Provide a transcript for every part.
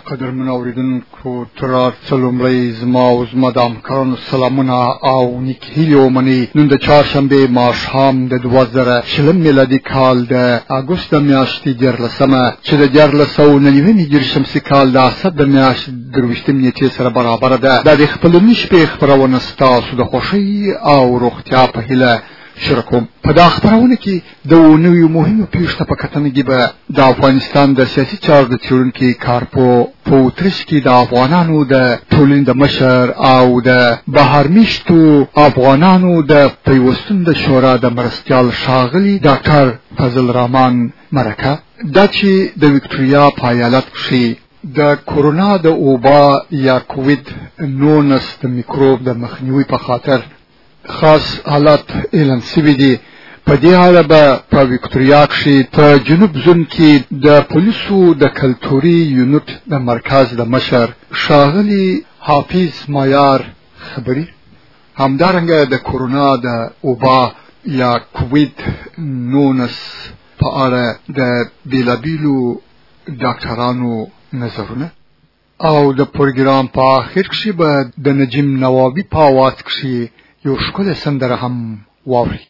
قدرمن اوریدونکو تر څلومړی زما او زما د همکارانو سلامونه او نیک هیلې ومنئ. نن د چهارشنبې ماښام د 2020 میلادي کال د اګوست د میاشتې 14 چې د 1499 هجري شمسي کال د اسد د میاشتې 23 نیټې سره برابره ده. دا د خپلمنې شپې خپرونه ستاسو د خوښۍ او روغتیا په هیله شروع کوم. په دا خبرونه کې د نویو مهمو پیښو په کتنه کې به د افغانستان د سیاسي چارو د څېړونکي کارپو په اتریش کې د افغانانو د ټولنې د مشر او د بهرمیشتو افغانانو د پیوستون د شورا د مرستیال ښاغلي ډاکټر فضل الرحمن مرکه دا چې د وکټوریا په ایالت کې د کورونا د وبا یا کووید 19 د میکروب د مخنیوي په خاطر خاص حالات اعلان شوي دي. په دې اړه به په وکټوریا کې په جنوب زون کې د پولیسو د کلتوري یونټ د مرکز د مشر ښاغلي حافظ مایار خبري همدارنګه د کورونا د وبا یا کووید 19 په اړه د بیلابیلو ډاکټرانو نظرونه او د پروګرام په اخر کې به د نجم نوابي په आवाज کې یو ښکلی سندره هم واوري.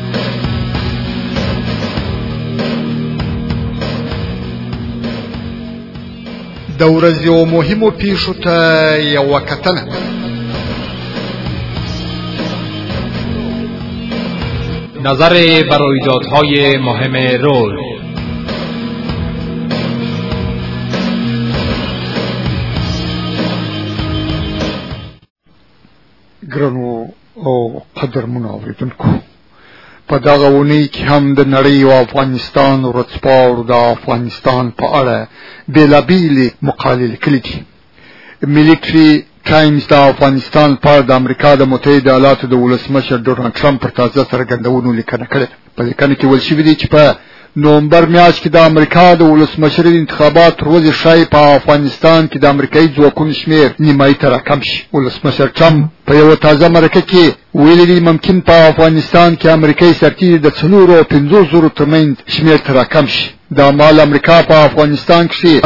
د ورځې او مهمو پیښو ته یوه کتنه. نظر بر رویدادهای مهم روز. ګرانو او قدرمنو اوریدونکو، په دغه اونۍ کې هم د نړۍ او افغانستان ورځپاڼو د افغانستان په اړه بېلابېلې مقالې لیکلي دي. ملیټري ټایمز د افغانستان په اړه د امریکا د متحده ایالاتو د ولسمشر ډونالډ ټرمپ پر تازه څرګندونو لیکنه کړې. په لیکنه کې ویل شوي دي چې په نومبر میاشت کې د امریکا د ولسمشرۍ انتخابات ورځې ښایي په افغانستان کې د امریکایي ځواکونو شمېر نیمایي ته راکم شي. ولسمشر ټرمپ په یوه تازه مرکه کې ویلي دي ممکن په افغانستان کې امریکایي سرتیري د 4 او 5,000 ترمنځ شمېر ته راکم شي. دا مهال امریکا په افغانستان کې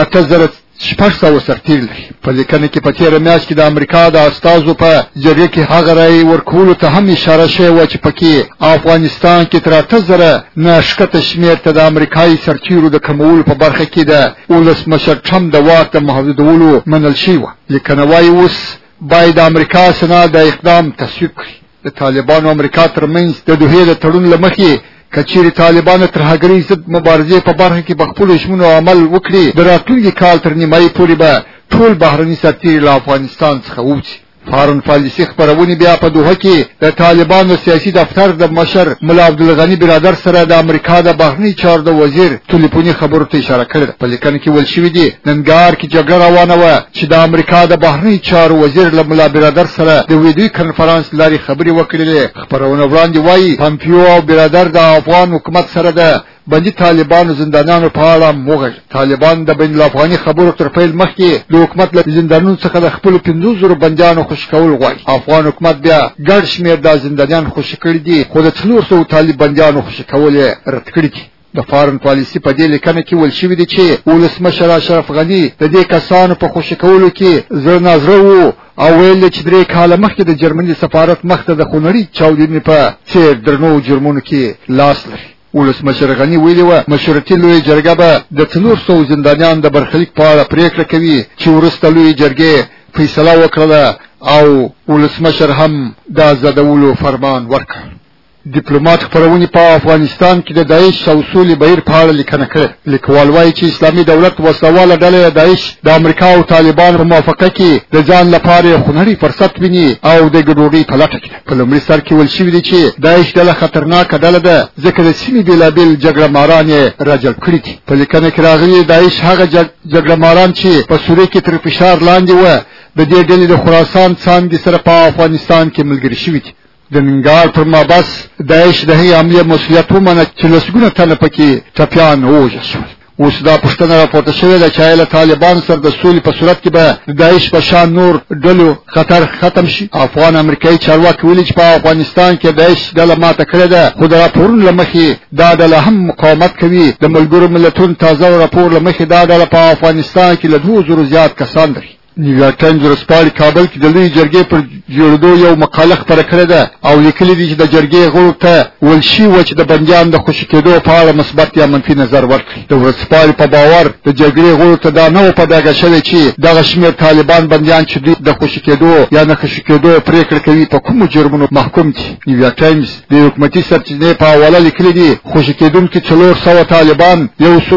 8,600 سرتیري لري. په لیکنه کې په تېره میاشت کې د امریکا د استازو په جرګه کې هغه رایې ورکولو ته هم اشاره شوې وه چې پکې افغانستان کې تر 8,000 نه ښکته شمېر ته د امریکایي سرتیرو د کمولو په برخه کې د ولسمشر ټرمپ د واک د محدودولو منل شوې وه. لیکنه وایي اوس باید د امریکا سنا د اقدام تصویب کړي. د طالبانو امریکا ترمنځ د دوحې د تړون له مخې کچېرې طالبانو تر هګرۍ ضد مبارزې په برخه کې په خپلو ژمنو عمل وکړي، د راتلونکي کال تر نیمایي پورې به ټول بهرني سرتیري له افغانستان څخه ووځي. فارن پالیسي خپرونې بیا په دوحه کې د طالبانو سیاسي دفتر د مشر ملا عبدالغني برادر سره د امریکا د بهرني چارو د وزیر ټلیفوني خبرو ته اشاره کړې ده. په لیکنه کې ویل شوي دي ننګرهار کې جګړه روانه وه چې د امریکا د بهرني چارو وزیر له ملا برادر سره د ویډیو کنفرانس لارې خبرې وکړلې. خپرونه وړاندې وایي پمپیو او برادر د افغان حکومت سره د بندي طالبانو زندانیانو په اړه وغږېدل. طالبان د بین الافغاني خبرو تر پیل مخکې د حکومت له زندانونو څخه د خپلو 5,000 بندیانو خوشي کول غواړي. افغان حکومت بیا ګډ شمېر د زندانیان خوشي کړي دي، خو د 400 طالب بندیانو خوشي کول یې رد کړي دي. د فارن پالیسي په دې لیکنه کې ویل شوي دي چې ولسمشر اشرف غني د دې کسانو په خوشي کولو کې زړه نازړه و او ویل چې 3 کاله مخکې د جرمني سفارت مخ ته د خونړۍ چاودنې په څېر درنو جرمونو کې لاس لري. ولسمشر غني ویلي وه مشورتي لویه جرګه به د 400 زندانیانو د برخلیک په اړه پریکړه کوي چې وروسته لویې جرګې فیصله وکړله او ولسمشر هم د آزادولو فرمان ورکړ. ډیپلوماټ خپرونې په افغانستان کې د داعش او سولې بهیر په اړه لیکنه کړې. لیکوال وایي چې اسلامي دولت وسلواله ډله داعش د امریکا او طالبانو په موافقه کې د ځان لپاره یو خونړی فرصت ویني او د ګډوډۍ په لټه کې ده. په لومړي سر کې ویل شوي دي چې داعش ډله خطرناکه ډله ده ځکه د سیمې بېلابېل جګړه ماران یې راجلب کړي دي. په لیکنه کې راغلي داعش هغه جګړه ماران چې په سوریه کې تر فشار لاندې وه د دې ډلې د خراسان څانګې سره په افغانستان کې ملګري شوي دي. د ننګرهار پر مابس داعش د هغې حملې مسؤلیت ومنه چې لسګونه تنه پکې ټپیان ووژل شول. اوس دا پوښتنه راپورته شوې ده چې آیا له طالبان سره د سولې په صورت کې به د داعش په شان نور ډلو خطر ختم شي. افغان امریکایي چارواکي ویلي چې په افغانستان کې داعش ډله ماته کړې ده، خو د راپورونو له مخې دا ډله هم مقاومت کوي. د ملګرو ملتونو تازه راپور له مخې دا ډله په افغانستان کې له 2000 زیات کسان لري. نیویارک ټایمز ورځپاڼې کابل کې د لوی جرګې پر جوړېدو یو مقاله خپره کړې ده او لیکلي دي چې د جرګې غړو ته ویل شوي چې د بندیانو د خوشي کېدو په اړه مثبت یا منفي نظر ورکړي. د ورځپاڼې په باور د جرګې غړو ته دا نه و په ډاګه شوی چې دغه شمېر طالبان بندیان چې دوی د خوشي کېدو یا نه خوشي کېدو پرېکړه کوي په کومو جرمونو محکوم دي. نیویارک ټایمز د حکومتي سرچینې په حواله لیکلي دي خوشي کېدونکي 400 طالبان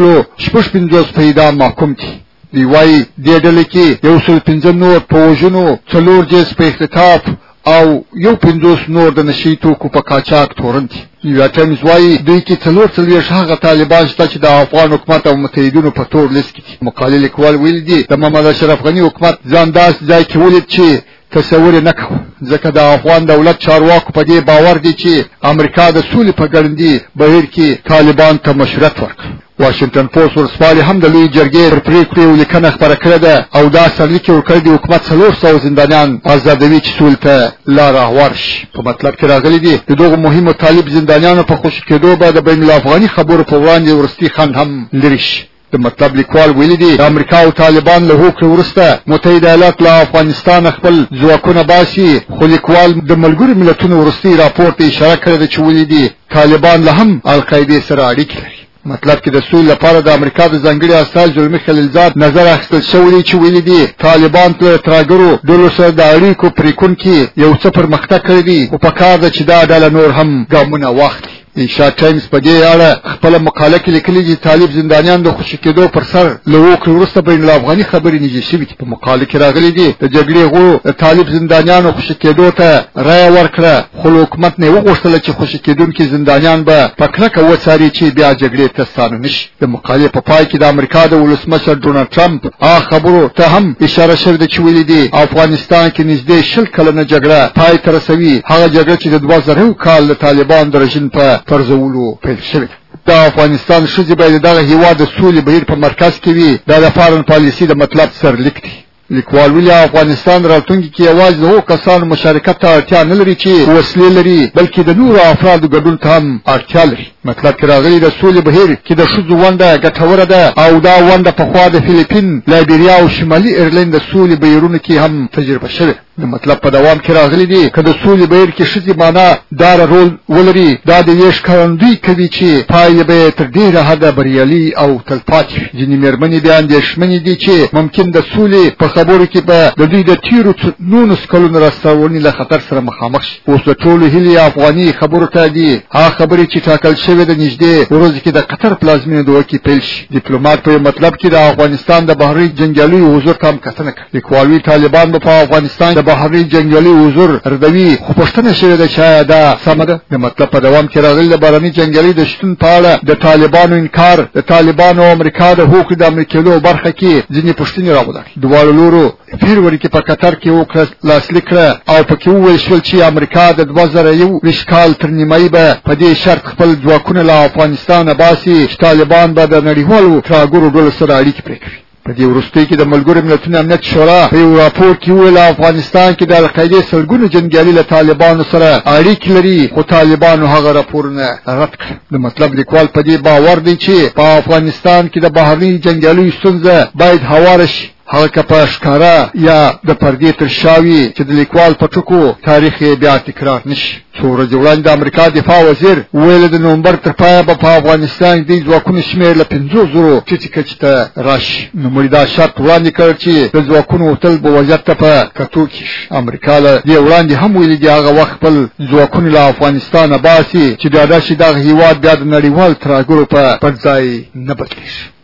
156 په اعدام محکوم دي. دی وای دې ډلې کې 115 نور په وژنو، 4 جنس په اختطاف او 50 نور د نشي توکو په قاچاق تورن دي. نیویارک ټایمز وایي دوی کې 44 هغه طالبان شته چې د افغان حکومت او متحدینو په تور لیست کې دي. مقالې لیکوال ویل دي د محمد اشرف غني حکومت ځان داس ځای کې ولید چې تصور نه کوو، ځکه د افغان دولت چارواکو په دې باور دي چې امریکا د سولې په ګړندي بهیر کې طالبان ته مشروعیت ورکړي. واشنگټن پوسټ ورځپاڼې هم د لوی جرګې پر پرېکړې یو لیکنه خپره کړې ده او دا سرلیک یې ورکړی دی حکومت 400 زندانیان آزادوي چې سولې ته لار هواره شي. په مطلب کې راغلي دي د دغو مهمو طالب زندانیانو په خوشي کېدو به د بین الافغاني خبرو په وړاندې وروستي خنډ هم لرې شي. د مطلب لیکوال ویلي دي د امریکا او طالبان له هوکړې وروسته متحده ایالات له افغانستان خپل ځواکونه باسي، خو لیکوال د ملګرو ملتونو وروستي راپور ته اشاره کړې ده چې ویلي دي طالبان له هم القاعدې سره اړیکې لري. مطلب کې د سولې لپاره د امریکا د ځانګړي استازي زلمي خلیلزاد نظر اخیستل شوی دی چې ویلي دي طالبان له ترهګرو ډلو سره د اړیکو پرېکونکي یو څه پرمختګ کړی دی، خو پکار ده چې دا ډله نور هم ګامونه واخلي. ایشا ټایمز په دې اړه خپل مقاله کې لیکلي چې طالب زندانیان د خوشي کېدو پر سر له وکړې وروسته بین الافغاني خبرې نږدې شوي دي. په مقاله کې راغلي دي د جګړې غړو د طالب زندانیانو خوشي کېدو ته رایه ورکړه، خو حکومت نه وغوښتله چې خوشي کېدونکي زندانیان به په کلکه وڅاري چې بیا جګړې ته ستانه نشي. د مقالې په پای کې د امریکا د ولسمشر ډونالډ ټرمپ هغه خبرو ته هم اشاره شوې ده چې ویلي دي افغانستان کې نږدې 20 کلنه جګړه پای ته رسوي، هغه جګړه چې د 2000 کال د طالبان د رژیم په پرځولو پیل شوې ده. د افغانستان ښځې باید دغه هیواد د سولې بهیر په مرکز کې وي. دا د فارن پالیسي د مطلب سرلیک دی. لیکوال ویلي افغانستان راتلونکي کې یوازې د هغو کسانو مشارکت ته اړتیا نه لري چې وسلې لري، بلکې د نورو افرادو ګډون ته هم اړتیا لري. مطلب کې راغلي د سولې بهیر کې د ښځو ونډه ګټوره ده او دا ونډه پخوا د فیلیپین، لایبیریا او شمالي ایرلند د سولې بهیرونو کې هم تجربه شوې. د مطلب په دوام کې راغلي دي که د سولې بهیر کې ښځې معنا داره رول ولري، دا د یې ښکارندویي کوي چې پایلې به تر ډېره حده بریالي او تلپاتې وي. ځینې مېرمنې بیا اندېښمنې دي چې ممکن د سولې په خبرو کې به د دوی د تیرو 19 کلونو راسترونې له خطر سره مخامخ شي. اوس د ټولو هیلې افغاني خبرو ته دي هغه خبرې چې ټاکل شوې د نږدې ورځو کې د قطر پلازمینې دوه کې پیل شي. ډیپلوماټ په مطلب کې د افغانستان د بهرني جنګیالیو حضور ته هم کتنه کوي. لیکوال طالبان په افغانستان د بهرني جنګیالي حضور ردوي، خو پوښتنه شوې ده چې آیا دا سمه ده؟ د مطلب په دوام کې راغلي د بهرني جنګیالي د شتون په اړه د طالبانو انکار د طالبانو او امریکا د هوکړې د عملي کېدو برخه کې ځینې پوښتنې راولاړي. دواړو لورو فبروري کې په قطر کې لاسلیک کړه او پکې وویل شول چې امریکا د 2021 کال تر نیمایي به په دې شرط خپل ځواکونه له افغانستانه باسي چې طالبان به د نړیوالو ترهګرو ډلو سره اړیکې پرې کوي. په دې وروستۍ کې د ملګرو ملتونو امنیت شورا په یو راپور کې ویل افغانستان کې د القاعدې سلګونو جنګیالي له طالبانو سره اړیکې لري، خو طالبانو هغه راپورونه رد کړ. د مطلب لیکوال په دې باور دی چې په افغانستان کې د بهرني جنګیالیو ستونزه باید هواره شي، هغه که په ښکاره یا د پردې تر شا وي چې د لیکوال په ټکو تاریخ بیا تکرار نشي. څو ورځې وړاندې د امریکا دفاع وزیر ویل د نومبر تر پایه به په افغانستان کې د ځواکونو شمېر له 50,000 ټیټې کچې ته راشي. نوموړي دا شرط وړاندې کړ چې د ځواکونو وتل به وضعیت ته په کتو کې شي. امریکا له دې وړاندې هم ویلي دي هغه وخت خپل ځواکونه له افغانستانه باسي چې ډاډه شي دغه هېواد بیا د نړیوال ترهګرو په ځای نه بدلېږي.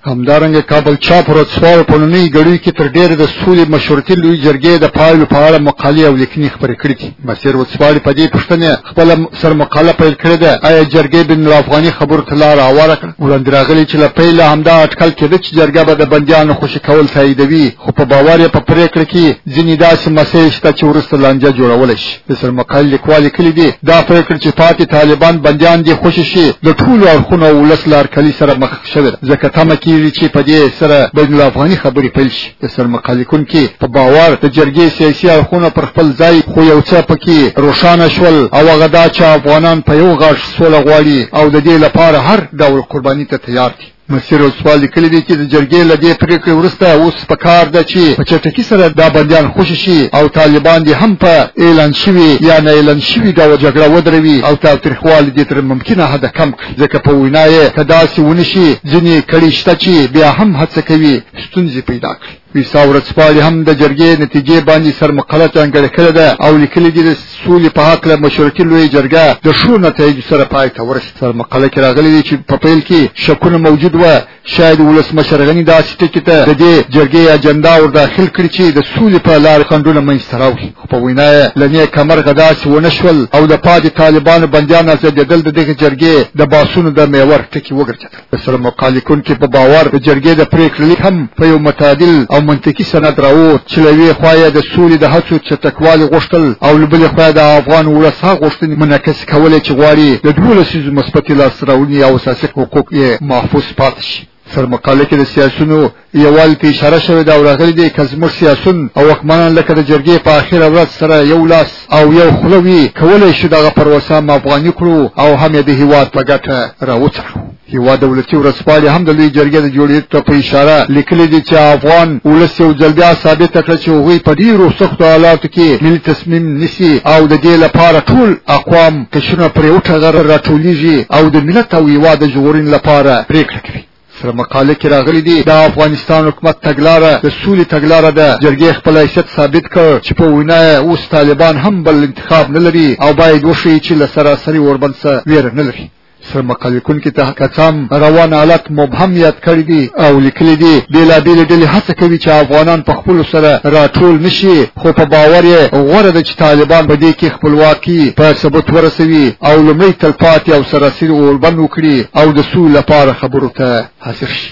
همدارنګه کابل چاپ ورځپاڼه په نننۍ ګړۍ کې تر ډېره د سولې مشورتي لوی جرګې د پایلو په اړه مقالې او لیکنې خپرې کړې دي. مسیر ورځپاڼې په دې پوښتنه خپل سر مقاله پیل کړې ده: آیا جرګې بن الافغاني خبرو ته لار هواره کړه؟ وړاندې راغلي چې له پیله همدا اټکل کېده چې جرګه به د بندیانو خوشي کول تاییدوي، خو په باور یې په پرېکړه کې ځینې داسې مسایل شته چې وروسته لانجه جوړولی شي. د سر مقالې لیکوال لیکلي دي دا پرېکړه چې پاتې طالبان بندیان دې خوشي شي د ټولو اړخونو او ولس له هرکلي سره مخ شوې ده، ځکه تمه کېږي چې په دې سره بین الافغاني خبرې پیل شي. د سر مقالې لیکونکي په باور د جرګې سیاسي اړخونه پر خپل ځای، خو یو څه پکې روښانه شول، او هغه دا چې افغانان په یو غاښ سوله غواړي او د دې لپاره هر ډول قرباني ته تیار دي. مسیر اوسوال لیکلی دی چې د جرګې له دې پرېکړې وروسته اوس په کار ده چې په چټکۍ سره دا بندیان خوشي شي او طالبان دې هم په اعلان شوي یا نه اعلان شوي ډول جګړه ودروي او تاوتریخوالي دې تر ممکنه حده کم کړي، ځکه په وینا یې که داسې ونه شي ځینې کړي شته چې بیا هم هڅه کوي ستونزې پیدا کړي. ویسا ورځپاڼې هم د جرګې نتیجې باندې سر مقاله ځانګړې کړې ده او لیکلي دي د سولې په هکله مشورتي لویه جرګه د ښو نتایجو سره پای ته ورسېده. سر مقاله کې راغلي دي چې په پیل کې شکونه موجود وه، شاید ولسمشر غني داسې ټکي ته د دې جرګې اجنډا ور داخل کړي چې د سولې په لارې خنډونه منځته راوړي، خو په وینا یې له نیکه مرغه داسې ونه شول او د پاتې طالبانو بندیان ازادېدل د دغې جرګې د باسونو د محور ټکي وګرځېدل. د سر مقالې لیکونکي په باور د جرګې د پرېکړې لیک هم په یو متعادل او منطقي سند راووت چې له یوې خوا یې د سولې د هڅو چټکوالي غوښتل او له بلې خوا د افغان ولس هغه غوښتنې منعکس کولې چې غواړي د 12 لسیزو مثبتې لاسته راوړنې او اساسي حقوق یې محفوظ پاتې شي. سر مقاله کې د سیاسونو یووالي ته اشاره شوې ده او راغلي دي که زموږ سیاسون او واکمنان لکه د جرګې په اخره ورځ سره یو لاس او یو خوله وي، کولی شو دغه پروسه هم افغاني کړو او هم یې د هېواد په ګټه راوڅرخو. هېواد دولتي ورځپاڼې هم د لوی جرګې د جوړېدو ته په اشاره لیکلي دي چې افغان ولس یو ځل بیا ثابته کړه چې هغوی په ډېرو سختو حالاتو کې ملي تصمیم نیسي او د دې لپاره ټول اقوام قشرونه پر یو ټغر راټولیږي او د ملت او هېواد د ژغورنې لپاره پرېکړه کوي. سره مقاله کې راغلي دي د افغانستان حکومت تګلاره د سولې تګلاره ده. جرګې خپل حیثیت ثابت کړ چې په وینا یې اوس طالبان هم بل انتخاب نه لري او باید وښیي چې له سراسري اوربند څخه ویره نه لري. سر مقاله لیکونکي ته کڅام روان حالت مبهم یاد کړی دي او لیکلي دي بېلابېلې ډلې هڅه کوي چې افغانان په خپلو سره راټول نشي، خو په باور یې غوره ده چې طالبان په دې کې خپلواکي په ثبوت ورسوي او لومړی تلپاتې او سراسري اوربند وکړي او د سولې لپاره خبرو ته حاضر شي.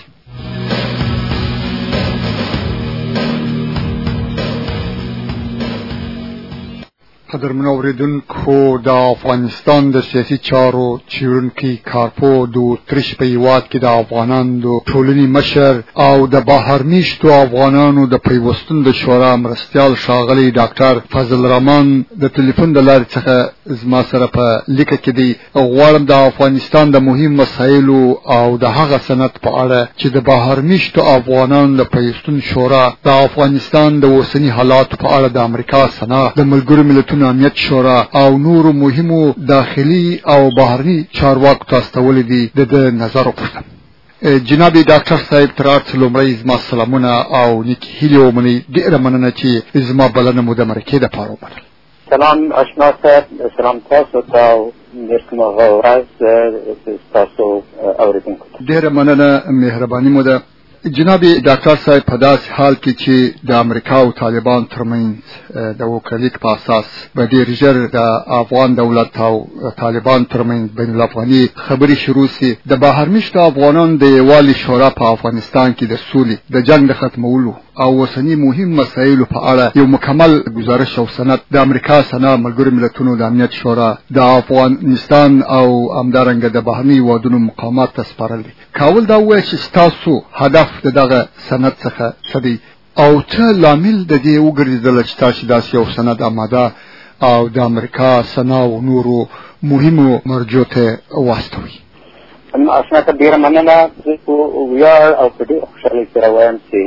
قدرمن اوریدونکو، د افغانستان د سیاسي چارو څېړونکی کارپوه د اتریش په هېواد کې د افغانانو د ټولنې مشر او د بهر میشتو افغانانو د پیوستون د شورا مرستیال ښاغلی ډاکټر فضل الرحمن د ټلیفون د لارې څخه زما سره په لیکه کې دی. غواړم د افغانستان د مهم مسایلو او د هغه سند په اړه چې د بهر میشتو افغانانو د پیوستون شورا د افغانستان د اوسني حالاتو په اړه د امریکا سنا د ملګرو ملتونو امنیت شورا او نورو مهمو داخلي او بهرني چارواکو ته استولي دي د نظر وپوښتم. جناب ډاکټر صاحب تر هر څه لومړی زما سلامونه او نیکې هیلې ومنئ. ډېره مننه چې زما بلنه مو د مرکې دپاره ومنله. سلام اشنا صاحب، سلام تاسو ته او نیکمرغه ورځ ستاسو اوریدونکو ته. ډېره مننه، مهرباني مو ده. جناب ډاکټر صاحب، په داسې حال کې چې د امریکا او طالبان ترمنځ د وکړلیک په اساس به ډېر ژر د افغان دولت او طالبان ترمنځ بین الافغاني خبرې شروع سي، د بهر میشتو افغانانو د یووالي شورا په افغانستان کې د سولې د جنګ د ختمولو او اوسني مهم مسایلو په اړه یو مکمل گزارش او سند د امریکا سنا ملګرو ملتونو د امنیت شورا د افغانستان او همدارنګه د بهرني هېوادونو مقامات ته سپارل دي. کاول دا ووایه چې ستاسو هدف د دغه سند څخه څه دی او څه لامل د دې وګرځېدله چې تاسو داسې یو سند آماده او د امریکا سنا او نورو مهمو مرجعو ته واستوئ؟ اسنه ته ډېره مننه. زه په ویاړ او په ډېره خوشحالۍ سره وایم چې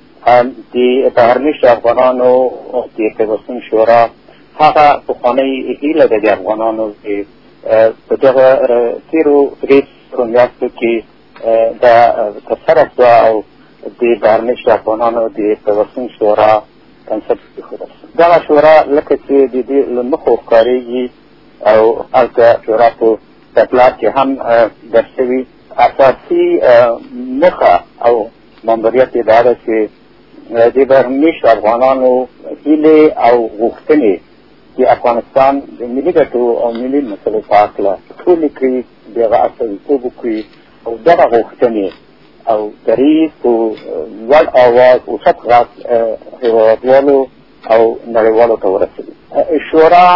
د بهرمیشتو افغانانو د پیوستون شورا هغه پخوانۍ هیله ده د افغانانو چې په دغه تېرو میاشتو کې دا ترسره شوه او د بهرمیشتو افغانانو د پیوستون شورا کنسپټ کېښودل شو. دغه شورا لکه چې د دې له مخو ښکارېږي او هلته شورا په تګلار کې هم درج شوي اساسي مخه او ماموریت دا ده چې د بهرنیو افغانانو هیلې او غوښتنې د افغانستان د ملي ګټو او ملي مسلو په هکله ټولې کړي، دغه استازیتوب وکړي او دغه غوښتنې او دریځ په لوړ اواز اوچت غږ هېوادوالو او نړیوالو ته ورسوي. شورا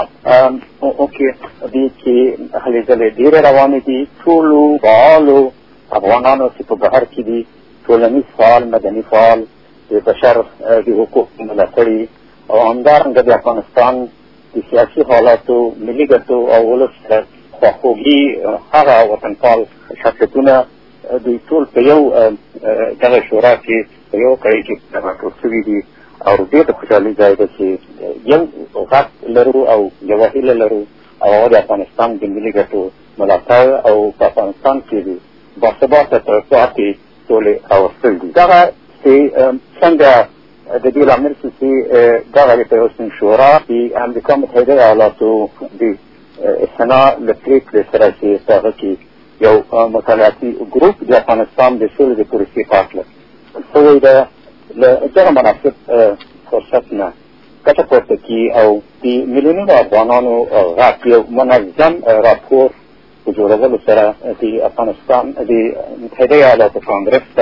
دې کې هلې ځلې ډېرې روانې دي. ټولو فعالو افغانانو چې په بهر کې دي، ټولنیز فعال، مدني فعال، د بشر د حقوقو ملاتړي او همدارنګه د افغانستان د سیاسي حالاتو، ملي ګټو او ولس سره خواخوږي هغه وطنپال شخصیتونه دوی ټول په یو دغه شورا کې په یو کړۍ کې راټول شوي دي او ډېر د خوشحالۍ ځای ده چې یو غږ لرو او یوه هیله لرو او هغه د افغانستان د ملي ګټو ملاتړ او په افغانستان کې د باثباته ترقیاتي ټولې راوستل دي. دغه چې څنګه د دې لامل چې دغه د پیوستون شورا د امریکا متحده ایالاتو د استناد له پرېکړې سره چې هغه کې یو مطالعاتي ګروپ د افغانستان د سولې د پروسې په هکله شوی ده، له دغه مناسب فرصت نه ګټه پورته کړي او د میلیونونو افغانانو غږ یو منظم راپور په جوړولو سره د افغانستان د متحده ایالاتو کانګرس ته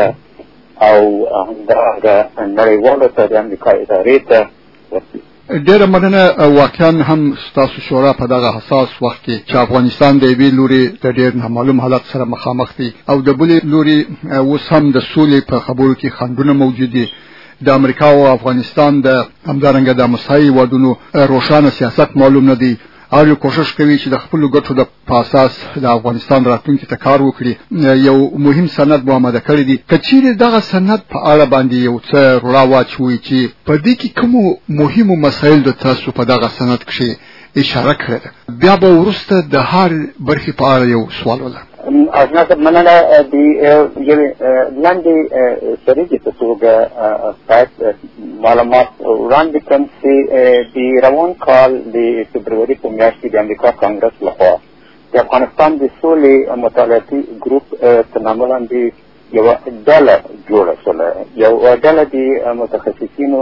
او همدارنګه نړیوالو ته د امریکا ادارې ته ورسوي. ډېره مننه. واقعا هم ستاسو شورا په دغه حساس وخت کې چې افغانستان د یوې لوري د ډېر نامعلوم حالت سره مخامخ دی او د بلې لوري اوس هم د سولې په خبرو کې خنډونه موجود دي، د امریکا او افغانستان د همدارنګه د مساوي هېوادونو روښانه سیاست معلوم نه دی، هر یو کوشش کوي چې د خپلو ګټو د اساس د افغانستان راتلونکي ته کار وکړي. یو مهم سند به آماده کړی دی. که چیرې دغه سند په اړه باندې یو څه رڼا واچوي چې په دې کې کومو مهمو مسایلو تاسو په دغه سند کښې اشاره کړې ده، بیا به وروسته د هر برخې په اړه یو سوال ولرم. آشنا صاحب مننه. د یوې لاندې سریزې په توګه باید معلومات وړاندې کړم چې د روان کال د فبروري په میاشت کې د امریکا کانګرس لخوا د افغانستان د سولې مطالعاتي ګروپ په نامه لاندې یوه ډله جوړه شوله. یوه ډله د متخصصینو،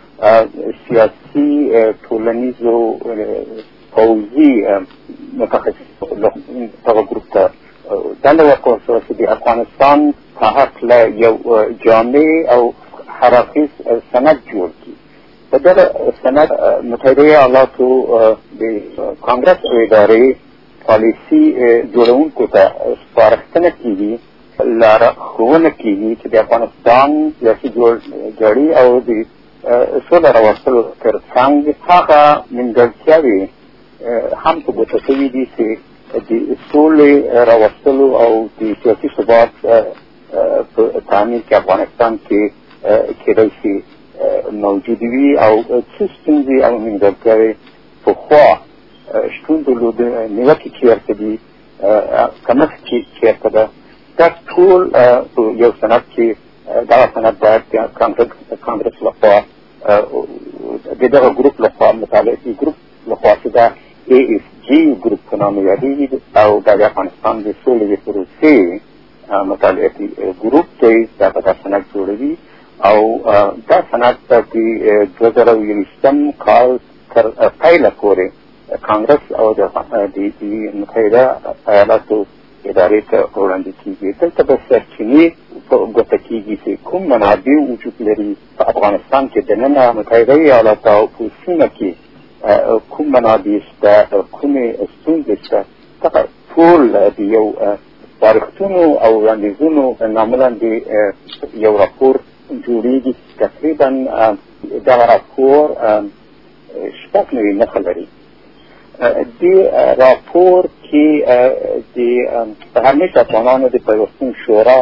سیاسي، ټولنیزو، پوځي متخصصو دغه ګروپ ته دنده ورکول شوه چې د افغانستان په هکله یو جامع او هراړخیز سند جوړ کړي. په دغه سند متحده ایالاتو د کانګرس او ادارې پالیسي جوړونکو ته سپارښتنه کېږي، لارښوونه کېږي چې د افغانستان سیاسي جوړجاړي او د سوله راوستلو تر څنګ هغه نیمګړتیاوې هم په ګوته شوي دي چې د سولې راوستلو او د سیاسي ثبات په تامین کې افغانستان کې کېدای شي موجود وي او څه ستونزې او نیمګړتیاوې پخوا شتون درلوده، نیوکې چېرته دي، کمښت چېرته ده. دا ټول په یو سند کې دغه سند باید کانګرس لخوا د دغه ګروپ لخوا مطالعاتي ګروپ لخوا چې دا ASG ګروپ په نامه یادېږي او دا د افغانستان د سولې د پروسې مطالعاتي ګروپ دی، دا به دا سند جوړوي او دا سند به د 2020 کال تر پیله پورې کانګرس او د متحده ایالاتو ادارې ته وړاندې کېږي. دلته به سرچینې په ګوته کېږي چې کوم منابع وجود لري په افغانستان کې دننه متحده ایالاتو او په سیمه کې کوم منابع شته، کومې ستونزې شته. دغه ټول د یو سپارښتنو او وړاندیزونو نامه لاندې یو راپور جوړېږي. تقریبا دغه راپور شپږ نوي نښې لري. دې راپور کې د همیشه افغانانو د پیوستون شورا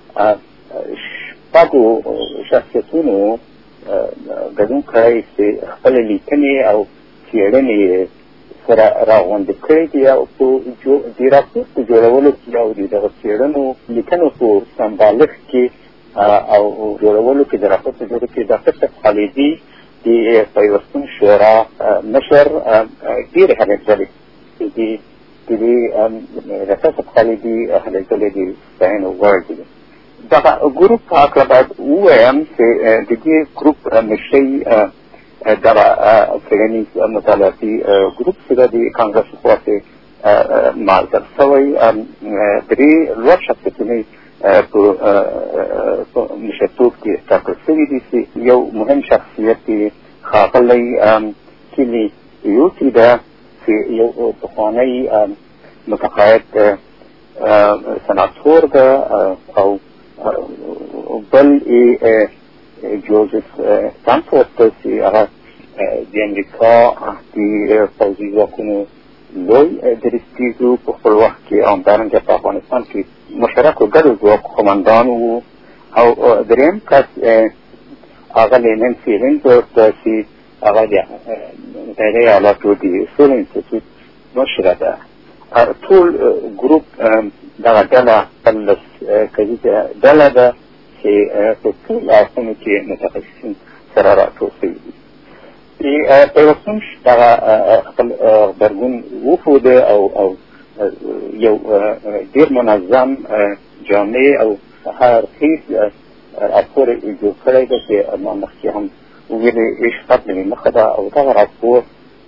شپږو شخصیتونو ګډون کړی چې خپلې لیکنې او څېړنې سره راغونډې کړي دي او په د راپور په جوړولو کې او د دغه څېړنو لیکنو په سمبالښت کې او جوړولو کې د راپور په جوړولو کې ډاکټر صاحب خالدي د پیوستون شورا مشر ډېرې هلې ځلې د ډاکټر صاحب خالدي هلې ځلې د ستاینو وړ دي. دغه ګروپ په هکله باید ووایم چې د دې ګروپ مشري دغه څېړنیز مطالعاتي ګروپ چې د کانګرس خوا څخه معرفت شوی درې لوړ شخصیتونه په مشرتوب کې ټاکل شوي دي چې یو مهم شخصیت یې ښاغلی کیلي یوټي ده چې یو پخوانی متقاعد سناتور ده او بل جوزف ستانفورد ده چې هغه د امریکا د پوځي ځواکونو لوی درستیزو په خپل وخت کې همدارنګه په افغانستان کې مشترک ګډو ځواکو قماندان وو او دریم کس هغه نانسي هینزورث ده چې هغه د متحده ایالاتو د سول انسټیټیوټ مشره ده. ټول ګروپ دغه ډله 15 کسیزه ډله ده چې په ټول اړخونو کې متخصصین سره راټول شوي دي. پیوستون دغه خپل غبرګون وښوده او یو ډېر منظم جامع او هرخیز راپور یې جوړ کړی ده چې ما مخکې هم ویلې شپږ مې مخه ده او دغه راپور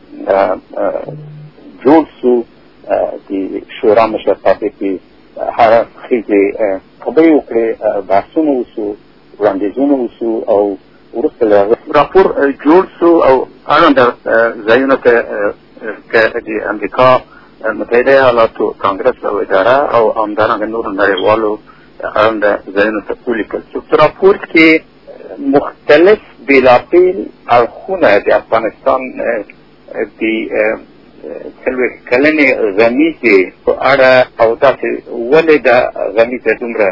جوړ شو د شورا مشرتابه کې هرخیزې خبرې وکړې بحثونه وشو وړاندیزونه وشو او وروسته له راپور جوړ شو او اړونده ځایونو ته د امریکا متحده ایالاتو کانګرس او اداره او همدارنګه نورو نړیوالو اړونده ځایونو ته ولیکل شو. په راپور کې مختلف بېلابېل اړخونه د افغانستان د څلوېښت کلنې غمیزې په اړه او داسې ولې دا غمیزه دومره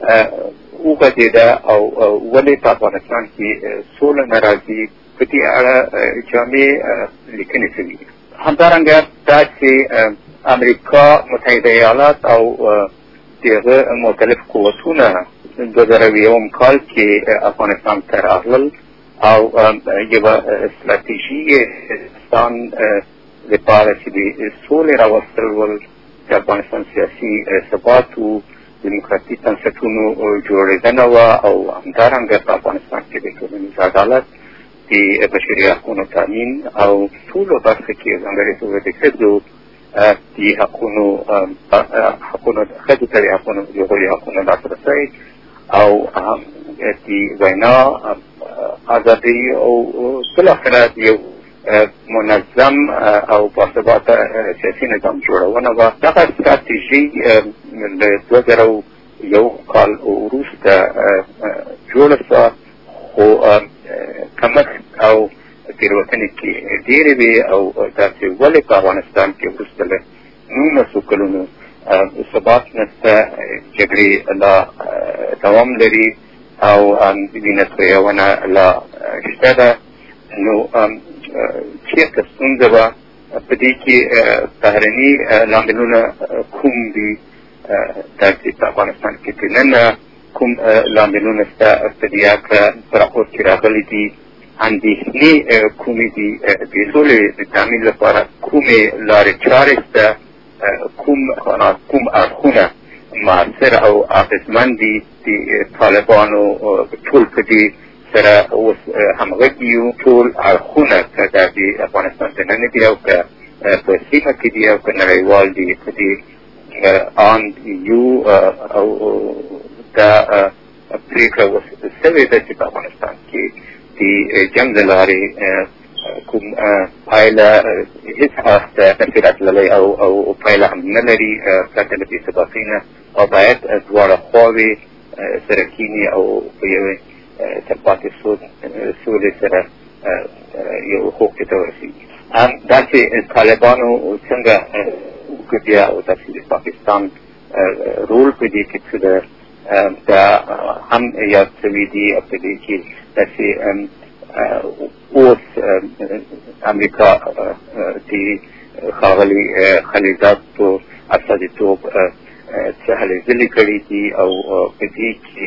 وغځېده او ولې په افغانستان کې سوله نه راځي په دې اړه جامع لیکنې شوي دي. همدارنګه دا چې امریکا متحده ایالات او د هغه مختلف قوتونه 2001 کال کې افغانستان ته راغلل او یوه ستراتیژي افغانستان لپاره چې د سولې راوستل ول د افغانستان سیاسي ثبات و دموکراتیک بنسټونو جوړېدنه وه او همدارنګه په افغانستان کې د ټولنیز عدالت د بشري حقونو تامین او ټولو برخو کې ځانګړې توګه د ښځو د حقونو ښځو ته د حقونو د هغوی حقونو لاسرسی او د وینا ازادي او بالاخره یو منظم او باثباته سیاسي نظام جوړونه وه. دغه ستراتیژي له 2001 کال وروسته جوړه شوه خو کمښت او تېروتنې کې ډېرې وې او داسې ولې په افغانستان کې وروسته له 19 کلونو ثبات نشته، جګړې لا دوام لري او وینه تویونه لا شته ده. نو چېرته ستونزه وه په دې کې بهرني لاملونه کوم دي داسې په افغانستان کې دننه کوم لاملونه شته په دې هکله په راپور کې راغلي دي، اندېښنې کومې دي د سولې د تامین لپاره کومې لارې چارې شته، کوم اړخونه مؤثر او اغېزمن دي د طالبانو ټول په دې سره اوس همغږي یو ټول اړخونه که دا د افغانستان دننه دي او که په سیمه کې دي او که نړیوال دي په دې ان یو او دا پرېکړه شوې ده چې په افغانستان کې د جنګ له لارې کوم پایله هېڅ اړخ ته نشي راتللی او پایله هم نه لري پرته له بې ثباتۍ نه او باید دواړه خواوې سره کیني او په یوې تلپاتې سولې سره یو حقوق ته ورسېږي. داسې طالبانو څنګه وکړي او داسې د پاکستان رول په دې کې څه ده دا هم یاد شوي دي او په دې کې داسې اوس امریکا د ښاغلي خلیلزاد په استازیتوب څه هلې ځلې کړي دي او په دې کې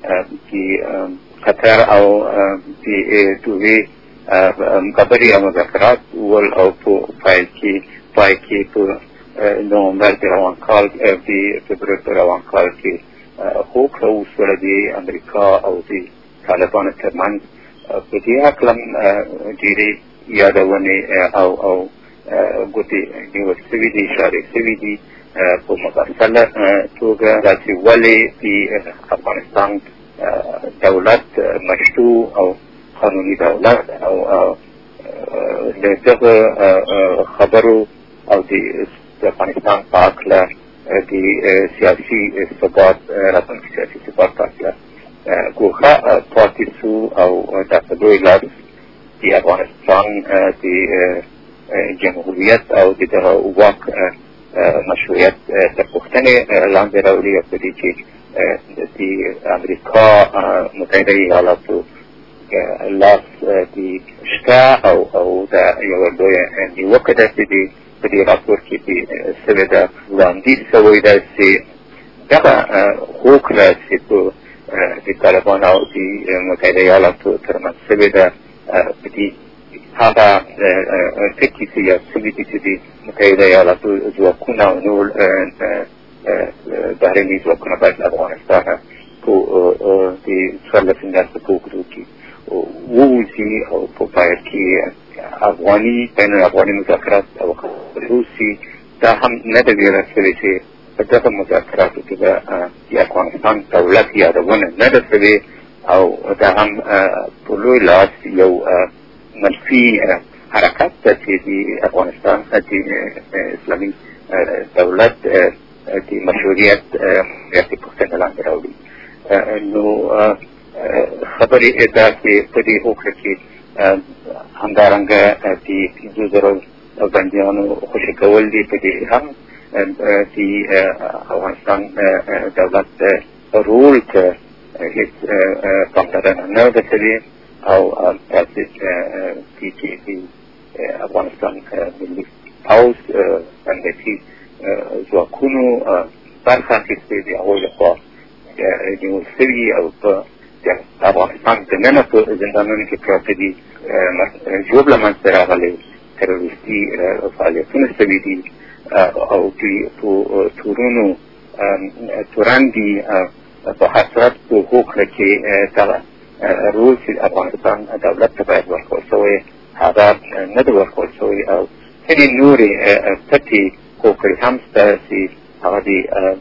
قطر او د دوی خبرې او مذاکرات ول او په پای کې په نومبر د روان کال د فبرवरी د روان کال کې هوکړه وشوه د امریکا او د طالبانو ترمنځ. په دې هکله ډېرې یادونې او ګوتې نیول شوي دي، اشارې شوي دي په مفصله توګه چې ولې د افغانستان دولت مشروع او قانوني دولت او د دغه خبرو او د افغانستان په هکله د سیاسي ثبات راتلونکي سیاسي ثبات په هکله ګوښه پاتې شو او دا په لوی لاس د افغانستان د جمهوریت او د دغه واک مشروعیت تر پوښتنې لاندې راوړي او په دې کې د امریکا متحده ایالاتو لاس د شته او د یوه لویه نیوکه ده چې په دې راپور کې شوې ده، وړاندیز شوی ده چې دغه هوکړه چې په د طالبانو او د متحده ایالاتو ترمنځ شوې ده په دې هغه ټکي چې یا شوي دي چې د متحده ایالاتو ځواکونه او نور بهرني ځواکونه باید له افغانستانه په د څوارلسمې میاشتې په اوږدو کې ووځي او په پای کې بین افغاني مذاکرات او روسي دا هم نه ده ویله شوې چې په دغه مذاکراتو کې به د افغانستان دولت یادونه نه ده شوې او دا هم په لوی لاس یو منفي حرکت ده چې د افغانستان د اسلامي دولت د مشروعیت پوښتنه لاندې راوړي. نو خبرې دا چې په دې هوکړه کې همدارنګه د 5,000 بندیانو خوشي کول دي، په دې هم د افغانستان دولت رول ته هېڅ پاملرنه نه ده شوې او تاسې چې د افغانستان ملي پوځ امنیتي ځواکونو برخه اخیستې د هغوی لخوا نیول شوي او په افغانستان دننه په زندانونو کې پراته دي، ژوبله منځته راغلی تروریستي فعالیتونه شوي دي او په تورن دي. په هر صورت په هوکړه کې دغه رول چې افغانستان دولت ته باید ورکول شوی هغه نه ده ورکول شوی او ځینې نورې پټې هوکړې هم شته چې هغه د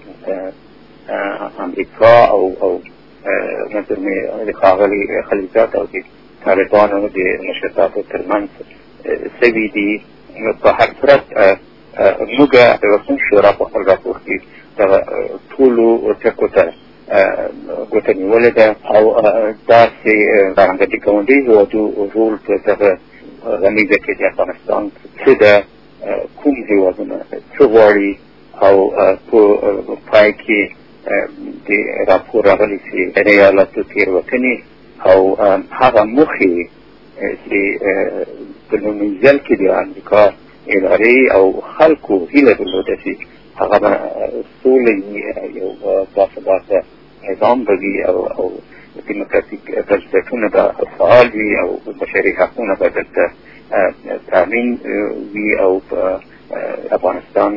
امریکا او منظور مې د ښاغلي خلیلزاد او د طالبانو د مشرتابو ترمنځ شوي دي. په هر صورت موږ د رسون شورا په خپل راپور کې دغه ټولو ټکو ته ګوته نیولې ده او داسې رانګه د ګاونډي هېوادو رول په دغه غمیزه کې د افغانستان څه ده، کوم هېوادونه څه غواړي او په پای کې د راپور راغلی چې د ایالاتو تېروتنې او هغه موخې چې په لومړي ځل کې د امریکا ادارې او خلکو هیله درلوده چې هغه به سوله وي، یو باثباته نظام به وي او دیموکراتیک بنسټونه به فعال وي او بشري حقونه به دلته تامین وي او په افغانستان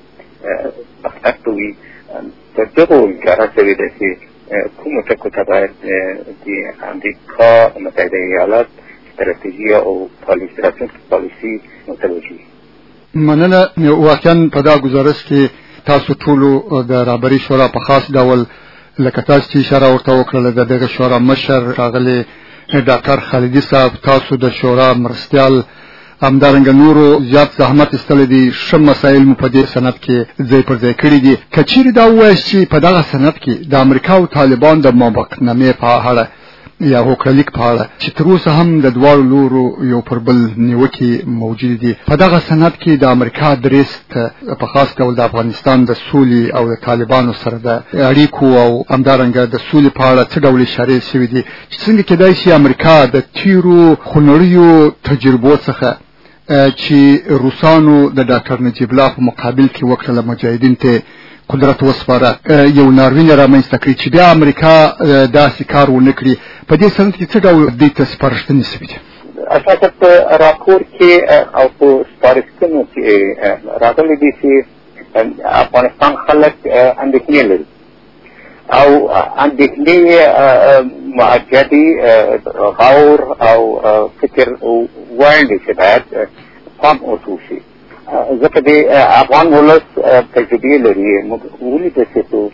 مخنق به وي. په دغو انکارات شوې ده چې کومو ټکو ته باید د امریکا متحده ایالات ستراتیژي او راتلونکې پالیسي متوجه. مننه. واقعا په دا ګزارش کې تاسو ټولو د رهبري شورا په خاص ډول لکه تاسو چې اشاره ورته وکړله د دغه شورا مشر راغلی ډاکټر خالدي صاحب، تاسو د شورا مرستیال همدارنګه نورو زیات زحمت ایستلی دي، ښه مسایل مو په دې سند کې ځای پر ځای کړي دي. که چیرې دا ووایاست چې په دغه سند کې د امریکا او طالبان د موافقتنامې په اړه یا هوکړلیک په اړه چې تر اوسه هم د دواړو لورو یو پر بل نیوکې موجودې دي، په دغه سند کې د امریکا دریځ په خاص ډول د افغانستان د سولې او د طالبانو سره د اړیکو او همدارنګه د سولې په اړه څه ډول اشارې شوي دي چې څنګه کېدای شي امریکا د تیرو خونړیو تجربو څخه چې روسانو د ډاکټر نجیب الله په مقابل کې وکړله مجاهدین ته قدرت وسپاره یو ناورین رامنځته کړي چې بیا امریکا داسې کار ونه کړي. په دې سند کې څه ډول دوی ته سپارښتنې شوي دي؟ اساسا په راپور کې او په سپارښتنو کې راغلي دي چې افغانستان خلک اندېښنې لري او اندېښنې معجدي غور او فکر وړاندې چې باید پام وشو شي ځکه د افغان ولس تجربې لري موږ ولیدل چې په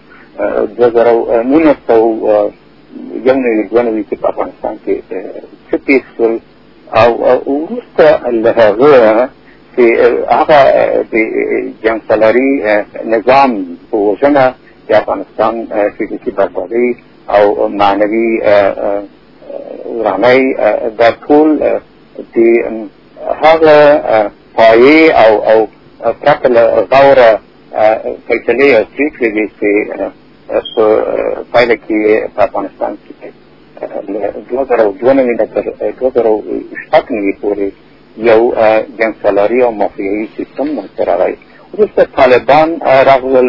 2019 یو نوي کې په افغانستان کې څه پېښ شول او وروسته له هغه چې هغه د جنګ سالاري نظام په وژنه د افغانستان فزیکي بربادي او معنوي ورانۍ دا ټول د هغه پایې او پرته له غوره فیصلې او پرېکړې دي چې په پایله کې په افغانستان کې له 2002 نه تر 2009 پورې یو جنګ سالاري او مافیایي سیستم منځته راغی وروسته طالبان راغلل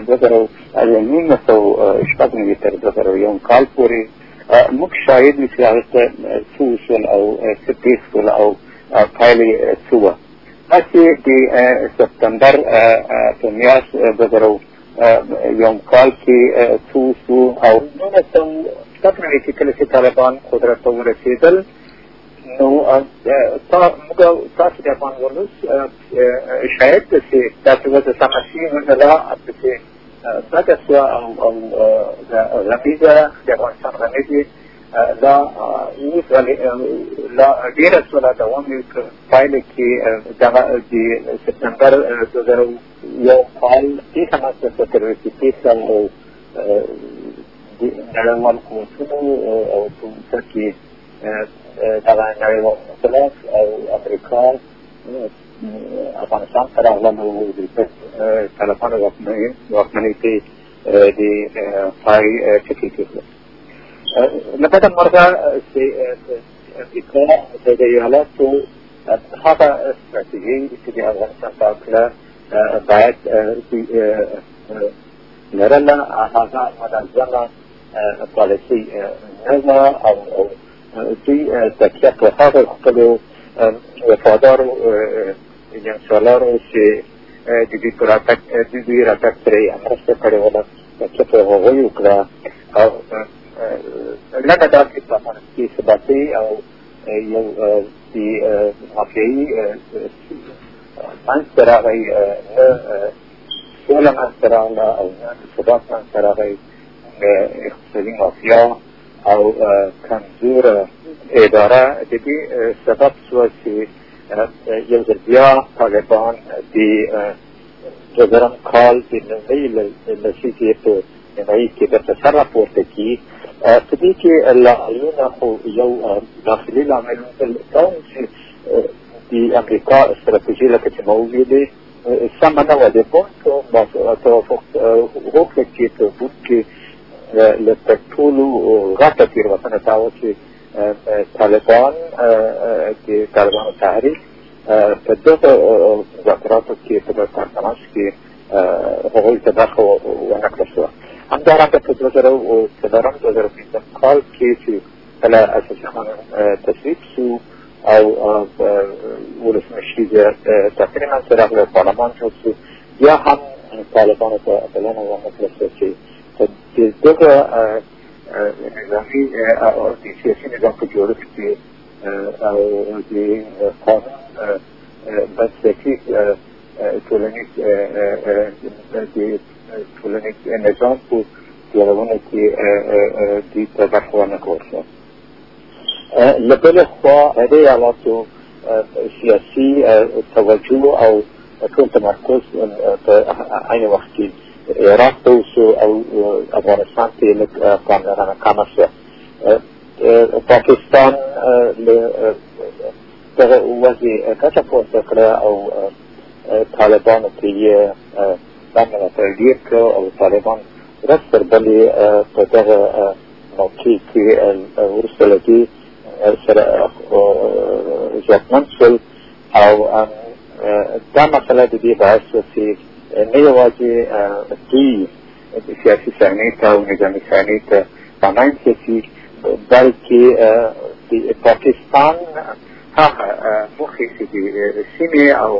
2019 تر 2001 کال پورې موږ شاهد یو چې هغه څه وشول او څه پېښ شول او پایلې څه وه هسې د سپتمبر په میاشت 2001 کال کې څه وشو او 1997 کې کله چې طالبان قدرت ته ورسېدل نو تاسو د افغان ولس شاید چې تاسو د سماسي ولا چې بده شوه او غمیزه د افغانستان غمیزې لا اوس لا ډېره شوله دوام یې کړ پایله کې دغه د سپتمبر 2001 کال دې سماسي په تروریستي سم او د نړیوال قوتونو او په سر کې دغه نړیوال مختلف او امریکا افغانستان سره راغلل او د طالبانو واکمنۍ ته د پای ټکي کېږي له بده مرغه چې امریکا د ایالاتو هغه استراتیژي چې د افغانستان په هکله باید لرله هغه منظمه پالیسي نه وه او دوی تکیه په هغه خپلو وفادارو جنګسالارو چې د دوی راتګ پرې مرسته کړې وله تکیه په هغوی وکړه او لکه داسې په افغانستان کې ثباتي او یو د مافیایي منځته راغی نه سوله منځته راغله او نه ثبات منځته راغی اقتصادي مافیا او کمزوره اداره د دې سبب شوه چې یو ځل بیا طالبان د 2000 کال د نړۍ لسیزې په نړۍ کې د سر راپورته کړي په دې کې لعلونه خو یو داخلي لامل دا چې د امریکا استراتیژي لکه چې ما وویلې سمه نه وه د بونکو توافق وکړه چې په بونک کې له تر ټولو غټه تېروتنه دا وه چې طالبانو تحریک په دغه مذاکراتو کې په دغه کنفرانس کې هغوی ته برخه ونه کړه شوه همدارنګه په 2004-2005 کال کې چې کله اساسي قانون تصویب شو او ولسمشریزه ټاکنې منځته راغله پارلمان جوړ شو بیا هم طالبانو ته بلنه ونه کړه شوه چې په دغه نظامي او د سیاسي نظام په جوړښت کې او د قانون بنسټیز ټولنیز نظام په جوړونه کې دوی ته برخه ونه کړل شوه له بلې خوا د ایالاتو سیاسي توجه او ټول تمرکز په عین وخت کې عراق ته وشو او افغانستان ته یې لږ پاملرنه کمه شوه پاکستان له دغه وضع ګټه پورته کړه او طالبانو ته یې دا ملاتړ ډېر کړه او طالبان ورځ تر بلې په دغه موقع کې وروسته له دې سره ځواکمن شول او دا مسله د دې باعث شوه چې نه یوازې دوی سیاسي صحنې ته او نظامي صحنې ته رامنځته شي بلکې د پاکستان هغه موخې چې د سیمې او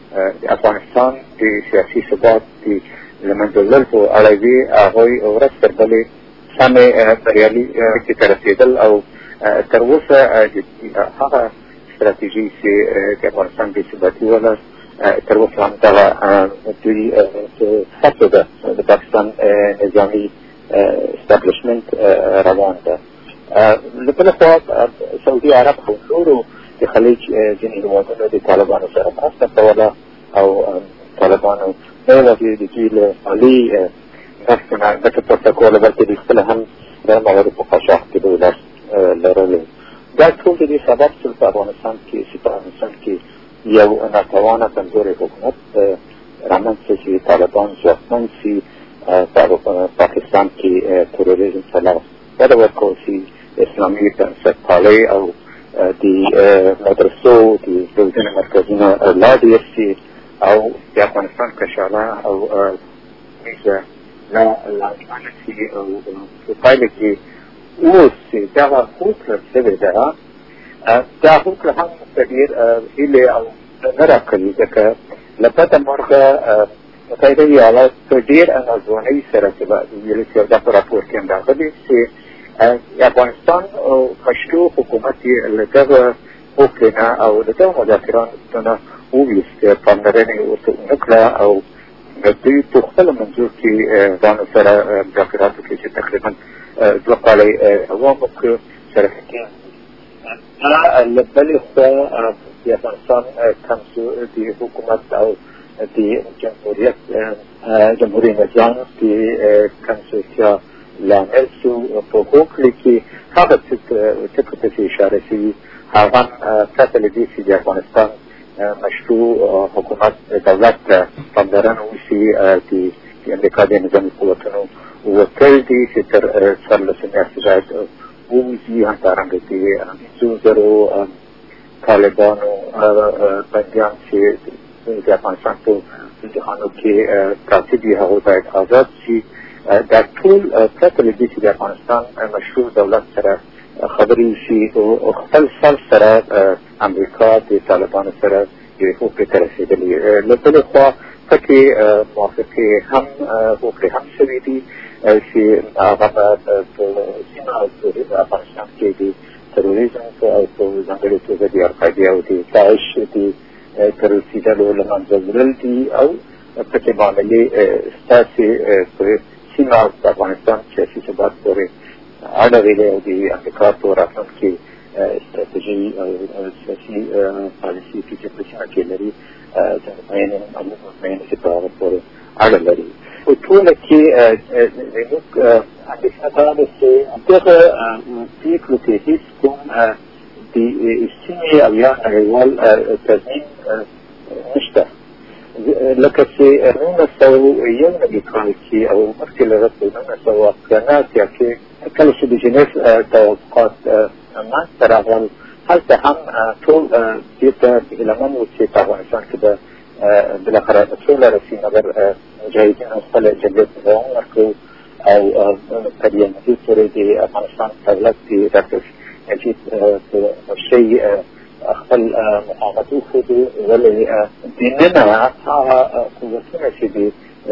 افغانستان د سیاسي ثبات د له منځه وړل په اړه وي هغوی ورځ تر بلې سمې بریالي ته رسېدل او تر اوسه هغه ستراتیژي چې د افغانستان بې ثباتي وله تر اوسه هم دغه دوی هڅه ده د پاکستان نظامي اسټابلیشمنټ روان ده. له بله خوا سعودي عرب او نورو د خلیج ځینې هېوادونو د طالبانو سره مرسته کوله او طالبانو نه یوازې د دوی له مالي مرستو نه ګټه پورته کوله بلکې دوی خپله هم د موادو په قاچاق کې دوی لاس لرلی. دا ټول د دې سبب شول په افغانستان کې یو ناتوانه کمزوری حکومت رامنځته شي، طالبان ځواکمن شي، په پاکستان کې تروریزم سره وده ورکول شي، اسلامي بنسټپالۍ او د مدرسو د ځینو مرکزونه لا ډېر شي او د افغانستان کشاله او میزه لا لازمانه شي او په پایله کې اوس چې دغه هوکړه شوې ده دا هوکړه هم په ډېر هیلې او نه راکوي ځکه له بده مرغه متحده ایالات په ډېر اندازونۍ سره چې ویلې چې دا په راپور کې هم راغلي چې افغانستان مشروع حکومت یې له دغه هوکړې نه او له دغه مذاکراتو نه وویست، پاملرنه یې ورته ونه کړه او دوی په خپله منظور کې ځانو سره مذاکراتو کې چې تقریبا 2 کاله دوام وکړ سره کې دا له بلې خوا د افغانستان د حکومت او د جمهوري نظام د کمزورتیا لامل شو. په هوکړې کې هغه څه ته چې اشاره شوي هغه پرته له دې چې د افغانستان مشروع حکومت دولت ته پاملرنه وشي د امریکا د نظامي قوتونو وکړ دي چې تر 14 میاشتې باید ووځي. همدارنګه د 5,000 طالبانو بندیان چې د افغانستان په امتحانو کې پراته دي هغوی باید آزاد شي. دا ټول پرته له دې چې د افغانستان مشروع دولت سره خبرې وشي او خپل سر سره امریکا د طالبانو سره یوې هوکړې ته رسېدلي. له بلې خوا پکې موافقې هم هوکړې هم شوي دي چې هغه به په سیمه او په افغانستان کې د تروریزم او په ځانګړې توګه د القاعدې او د داعش د تروریستي ډلو له منځه وړل دي او پکې معاملې ستاسې په سیمه او په افغانستان سیاسي ثبات پورې اړوي او د امریکا په راتلونکي استراتیژي او سیاسي پالیسي چې په سیمه کې لري د مطمئنې چې په هغه پورې اړه لري. په ټوله کې زموږ اندېښنه دا ده چې دغه پرېکړو کې هېڅ کوم د سیمې او یا نړیوال تضمین نشته. لکه چې 1901 کال کې او مخکې له هغه 1900 کې کله چې د جنیف توافقات منځته راغلل هلته هم ټول دې ته هیله من و چې په افغانستان کې به بالاخره سوله رسي، مګر مجاهدینو خپله جګړې ته دوام ورکړو او تر یو مدې پورې د افغانستان دولت د ډاکټر نجیب په مشرۍ خپل مقاومت وښودو. ولې دننه هغه قوتونه چې د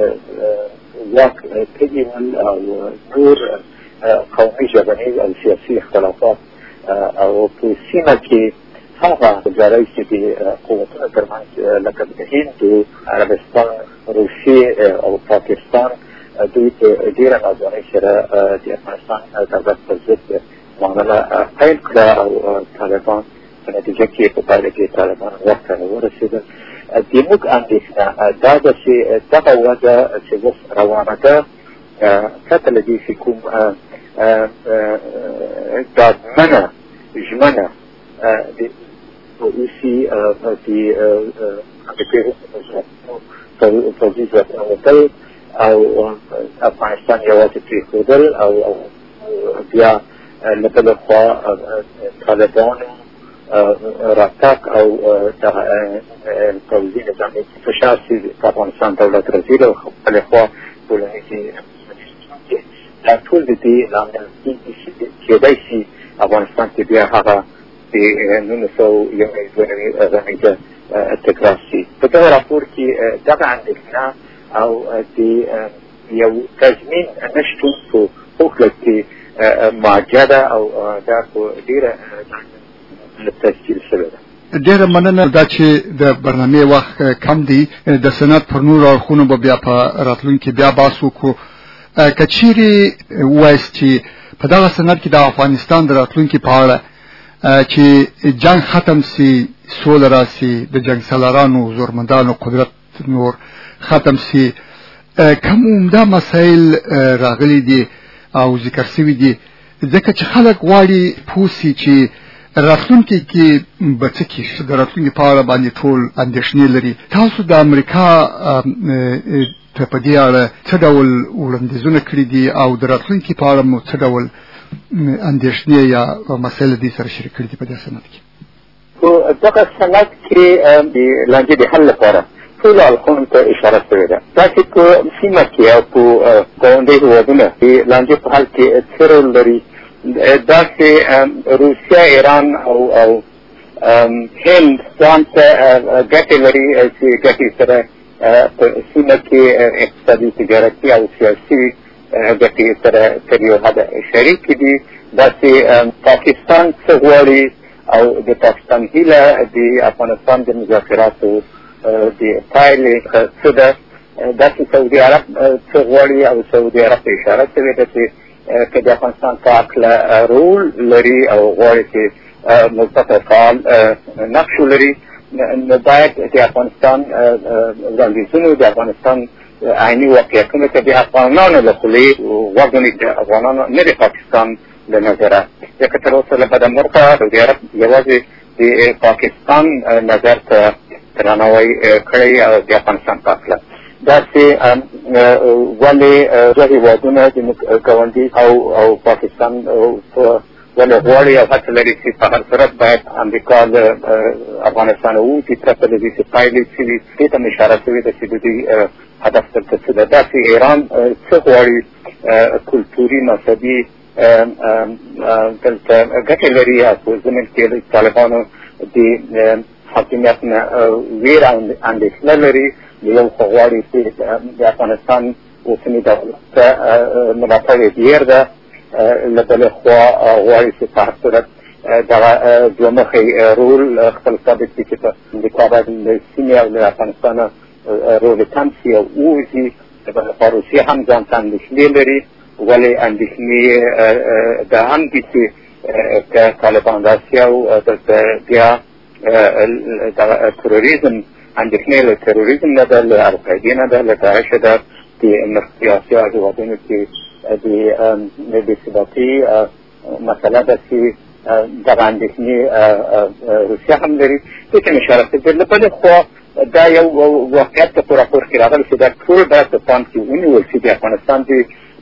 واک تږي ول او نور قومي ژبنیز او سیاسي اختلافات او په سیمه کې هغه ګزارش چې د قوتونو ترمنځ لکه د هند، عربستان، روسیې او پاکستان دوی په ډېره نازوانۍ سره د افغانستان دولت پر ضد معامله پیل کړه او طالبان په نتیجه کې په پایله کې طالبان واک ته ورسېدل. زموږ اندېښنه دا ده چې دغه وضع چې اوس روانه ده پرته له دې چې کوم ډاډمنه ژمنه اوسي د امریکایي پوځي ځواکونو وتل او افغانستان یوازې پرېښودل او بیا له بلې خوا طالبانو راتګ او دغه پوځي نظامي فشار چې په افغانستان دولت رسېد او بلې خوا ټولنیزې دا ټول د دې لامل کېدای شي افغانستان کې بیا هغه د 1991 تکرار شي. په دغه راپور کې دغه اندېښنه او د یو تضمین نشتون په هوکړه کې معجه ده او دا په ډېره تسجیل شوې ده. ډېره مننه. دا چې د برنامې وخت کم دی، د سند پر نور اړخونو به بیا په راتلونکي بیا بحث وکړو. که چیرې ووایاست چې په دغه سند کې د افغانستان د راتلونکي په اړه چې جنگ ختم سي، سوله راسي، د جنگ سالارانو زورمندانو قدرت نور ختم سي، کوم عمده مسایل راغلي دي او ذکر شوي دي، ځکه چې خلک غواړي پوه سي چې راتلونکي کې به څه کېږي. د راتلونکي په اړه باندې ټول اندېښنې لري. تاسو د امریکا ته په دې اړه څه ډول وړاندیزونه کړي دي او د راتلونکي په اړه مو څه ډول اندېښنې یا مسایل دې سره شریک کړي دي په دې سند کې؟ په دغه سند کې د لانجې د حل لپاره ټولو اړخونو ته اشاره شوې ده. داسې په سیمه کې او په ګاونډي هېوادونه د لانجې په حل کې څه رول لري، داسې روسیه، ایران او هند ځان ته ګټې لري چې ګټې سره په سیمه کې اقتصادي، تجارتي او سیاسي ګټې سره تر یو حده شریک دي. داسې پاکستان څه غواړي او د پاکستان هیله د افغانستان د مذاکراتو د پایلې څه ده. داسې سعودي عرب څه غواړي او سعودي عرب ته اشاره شوې ده چې که د افغانستان په هکله رول لري او غواړي چې مثبت او فعال نقش ولري، نو باید د افغانستان وړاندیزونو، د افغانستان عیني واقعیتونو ته د افغانانو له خولې غوږ ونیسي، د افغانانو نه د پاکستان له نظره. ځکه تر اوسه له بده مرغه سعودي عرب یوازې د پاکستان نظر ته درناوی کړی او د افغانستان په هکله. داسې ولې دوه هېوادونه د ګاونډي او پاکستان ولې غواړي او هڅه لري چې په هر صورت باید امریکا له افغانستان ووځي، پرته له دې چې پایلې څه وي. دې ته مې اشاره شوې ده چې د دوی هدف دلته څه ده. داسې ایران څه غواړي، کلتوري، مذهبي دلته ګټې لري او په ضمن کې د طالبانو د حاکمیت نه ویره او اندېښنه لري. یو خو غواړي چې د افغانستان اوسني دولت ته ملاتړ یې ډېر ده، له بلې خوا غواړي چې په هر صورت دغه دوه مخی رول خپل ثابت کړي چې په امریکا باید له سیمې او له افغانستانه رول یې کم شي او ووځي. د بلې خوا روسیه هم ځان ته اندېښنې لري، ولې اندېښنې دا هم دي چې که طالبان راسي او دلته بیا دغه تروریزم، اندېښنې له تروریزم نه ده، له القاعدې نه ده، له داعش ده. د مخکې اسیا هېوادونو کې د بېثباتۍ مسله ده چې دغه اندېښنې روسیه هم لري. دې ته مې اشاره کړې. له بلې خوا دا یو واقعیت په راپور کې راغلی چې دا ټول باید په پام کې ونیول شي. د افغانستان د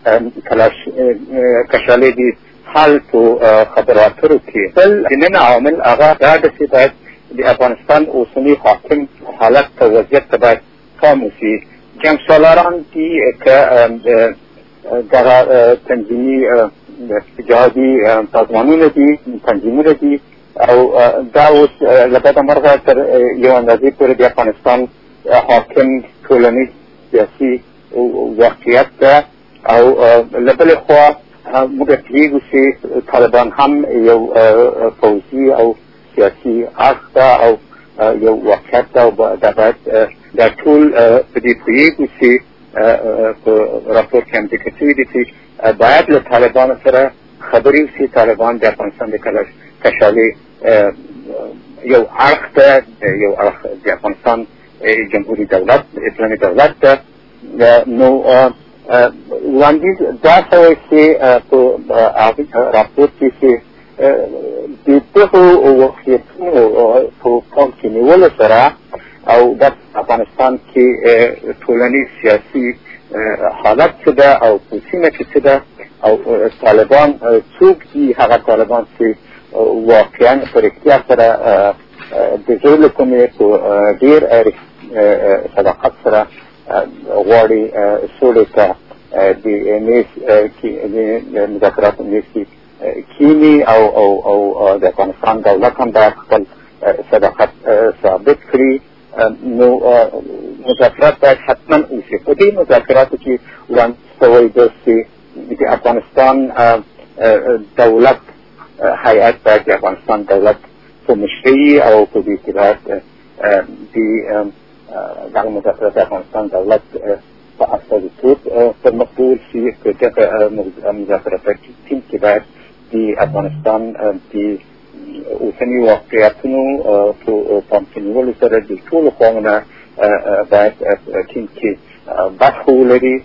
کشالۍ د حل په خبرو اترو کې بل دننه عامل هغه دا ده چې باید د افغانستان اوسني حاکم حالت ته، وضعیت ته باید پام وشي. جنګ سالاران دي که دغه تنظیمي جهادي سازمانونه دي، تنظیمونه دي، او دا اوس له بده مرغه تر یو اندازې پورې د افغانستان حاکم ټولنیز سیاسي واقعیت ده. او له بلې خوا موږ پوهېږو چې طالبان هم یو پوځي او سیاسي اړخ ده او یو واقعیت ده، او دا باید دا ټول په دې پوهېږو چې په راپور کې هم ذکر شوي دي چې باید له طالبانو سره خبرې وشي. طالبان د افغانستان د کشالۍ یو اړخ ده، یو اړخ د افغانستان جمهوري دولت، اسلامي دولت ده. نو وړاندیز دا شوی چې په راپور کې چې د دغو واقعیتونو په پام کې نیولو سره او د افغانستان کې ټولنیز سیاسي حالت څه ده او په سیمه کې څه ده او طالبان څوک دي، هغه طالبان چې واقعا په رښتیا سره د زړه له کومې په ډېر صداقت سره غواړي سولې ته د مذاکراتو میز کې کینی او د افغانستان دولت هم باید خپل صداقت ثابت کړي. نو مذاکرات باید حتما وشي. په دې مذاکراتو کې وړاندې شوی دی چې د افغانستان دولت هیئت باید د افغانستان دولت په مشرۍ او په دې کې باید دغه مذاکرات د افغانستان دولت په استازیتوب پرمخ بوړل شي. په دغه مذاکراتو ټیم کې باید د افغانستان د اوسني واقعیتونو په پام کې نیولو سره د ټولو خواوو نه باید ټیم کې برخه ولري.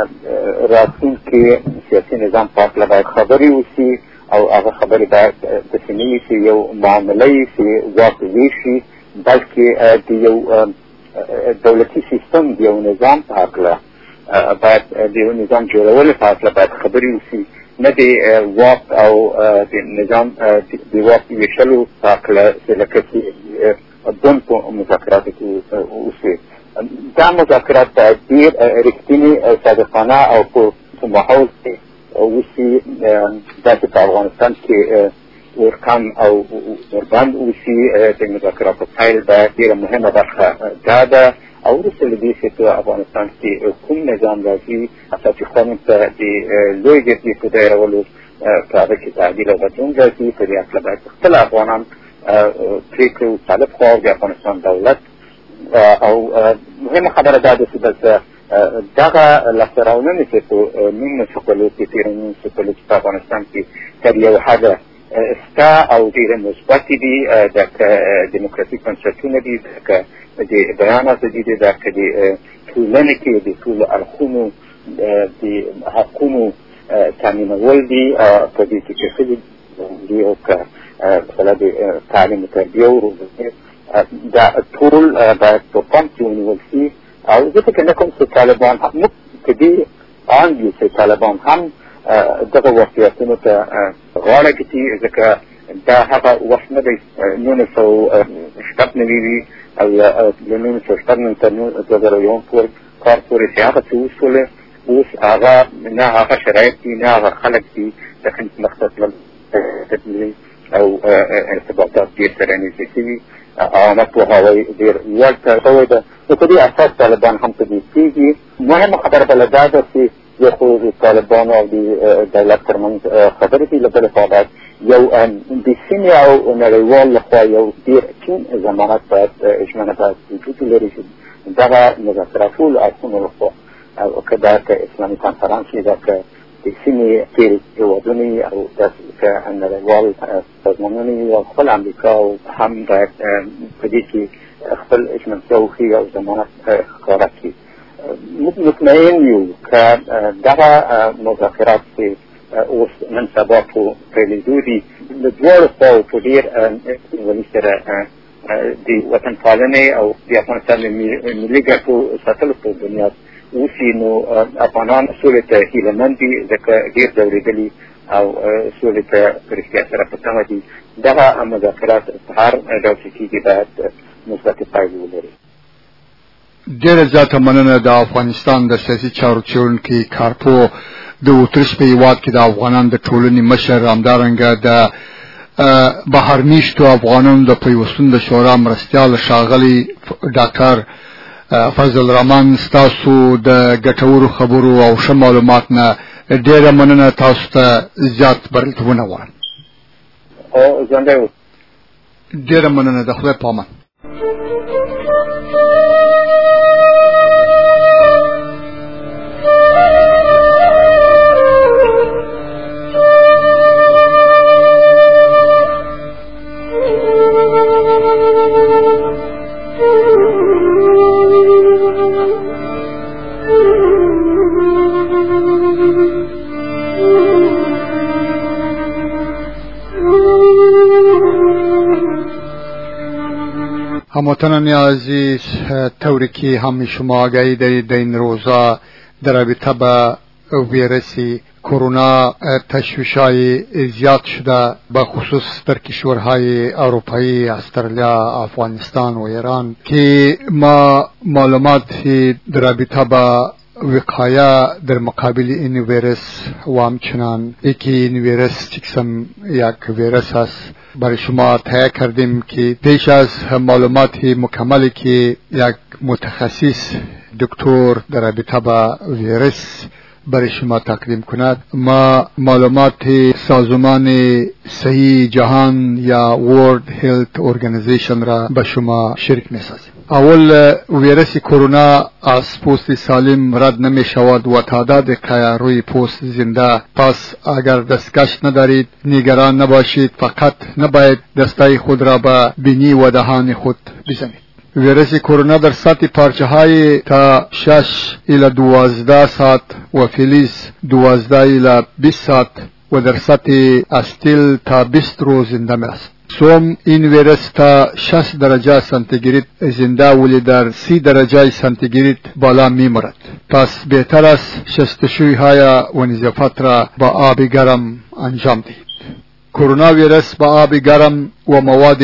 راتلونکي سیاسي نظام په هکله باید خبرې وشي او هغه خبرې باید داسې نه وي چې یو معامله وي چې واک ویشي، بلکې د یو دولتي سیستم د یو نظام په هکله باید د یو نظام جوړولو په هکله باید خبرې وشي، نه د واک او د نظام د واک ویشلو په هکله چې لکه چې دون په مذاکراتو کې وشي. دا مذاکرات باید ډېر رښتینې صادقانه او په ماحول کې وشي، داسې په افغانستان کې ورکم او ورباند وشي. د مذاکراتو پیل باید ډېره مهمه برخه دا ده. او وروسته له دې چې په افغانستان کې کوم نظام راځي، اساسي قانون ته د لویې جرګې په دایرولو په هغه کې تعدیل او بدلون راځي. په دې هکله باید خپل افغانان پرېکړې وطالب خوا د افغانستان دولت. او مهمه خبره دا ده چې بس دغه لاسته راوړنې چې په 1940 کې تېره 1940 په افغانستان کې تر یو حده شته او ډېرې مثبتې دي، دکه دیموکراتیک بنسټونه دي، دکه د بیان ازادي ده، دکه د ټولنې کې د ټولو اړخونو د حقونو تامینول دي. په دې کې چې ښځې دي او که مثلا د تعلیم و تربیه و روزنې دا ټول باید په پام کې ونیول شي. او زه فکر نه کوم چې طالبان موږ په دې آن یو چې طالبان هم دغه واقعیتونو ته غاړه ږدي، ځکه دا هغه وخت نه دی 1997 وي او له 1997 تر 2001 پورې کار پورې چې هغه څه وشول، اوس هغه نه هغه شرایط دي، نه هغه خلک دي د خدمت مقصد تدلي او ارتباطات ډېر سره نږدې شوي، عامه پوهاوی ډېر لوړ شوی ده. نو په دې اساس طالبان هم په دې کېږي. مهمه خبره بله دا ده چې یو خو د طالبانو او د دولت ترمنځ خبرې دي، له بلې خوا باید یو د سیمې او نړیوال لخوا یو ډېر ټینګ ضمانت باید ژمنه باید وجود ولري چې دغه مذاکرات ټولو اړخونو لخوا که دا که اسلامي کنفرانس وي، دا که د سیمې تېر هېوادونه وي او داسې که نړیوال سازمانونه وي او خپل امریکا هم باید په دې کې خپل ژمنتیا وښیي او ضمانت ښکاره کړي. موږ مطمئن یو که دغه مذاکرات چې اوس نن سبا په پیلېدو دي له دواړو خواوو په ډېر ولي سره د وطن پالنې او د افغانستان د ملي ګټو ساتلو په بنیاد وشي. نو افغانان سولې ته هیلهمند دي، ځکه ډېر ځورېدلي او سولې ته په رښتیا سره په تمه دي. دغه مذاکرات په هر ډول چې کېږي باید مثبتې پایلې ولري. ډېره زیاته مننه د افغانستان د سیاسي چارو څېړونکي کارپو د اتریش په هېواد کې د افغانانو د ټولنې مشر، همدارنګه د بهرمیشتو افغانانو د پیوستون د شورا مرستیال ښاغلی ډاکټر فضل الرحمن، ستاسو د ګټورو خبرو او ښه معلومات نه ډېره مننه. تاسو ته زیات بریالیتوبونه غواړم. ژوندی اوسئ. ډېره مننه. د خدای په امان. هموطنان عزیز، طوری که همه شما آگاهی دارید در این روزا در رابطه با ویروس کرونا تشویش‌های زیاد شده، به خصوص در کشورهای اروپایی، استرالیا، افغانستان و ایران، که ما معلومات در رابطه با وقایه در مقابل این ویروس و همچنان یکی این ویروس چکسم یک ویروس است برای شما تهیه کردیم که پیش از معلومات مکملی که یک متخصص دکتر در رابطه با ویروس برای شما تقدیم کند، ما معلومات سازمان صحی جهان یا World Health Organization را به شما شریک می‌سازیم. اول ویروس کرونا از پوست سالم رد نمی شود و تعداد که روی پوست زنده، پس اگر دستکش ندارید نگران نباشید، فقط نباید دستای خود را به بینی و دهان خود بزنید. ویروس کرونا در سطح پارچه های تا 6 الی 12 ساعت و فلز 12 الی 20 ساعت و در سطح استیل تا 20 روز زنده می است. سوم، این ویروس تا 6 درجه سانتیگراد زنده ولی در 30 درجه سانتیگراد بالا می مرد. پس بهتر است شستشویی های و نظافت را با آب گرم انجام دهید. کرونا ویروس با آب گرم و مواد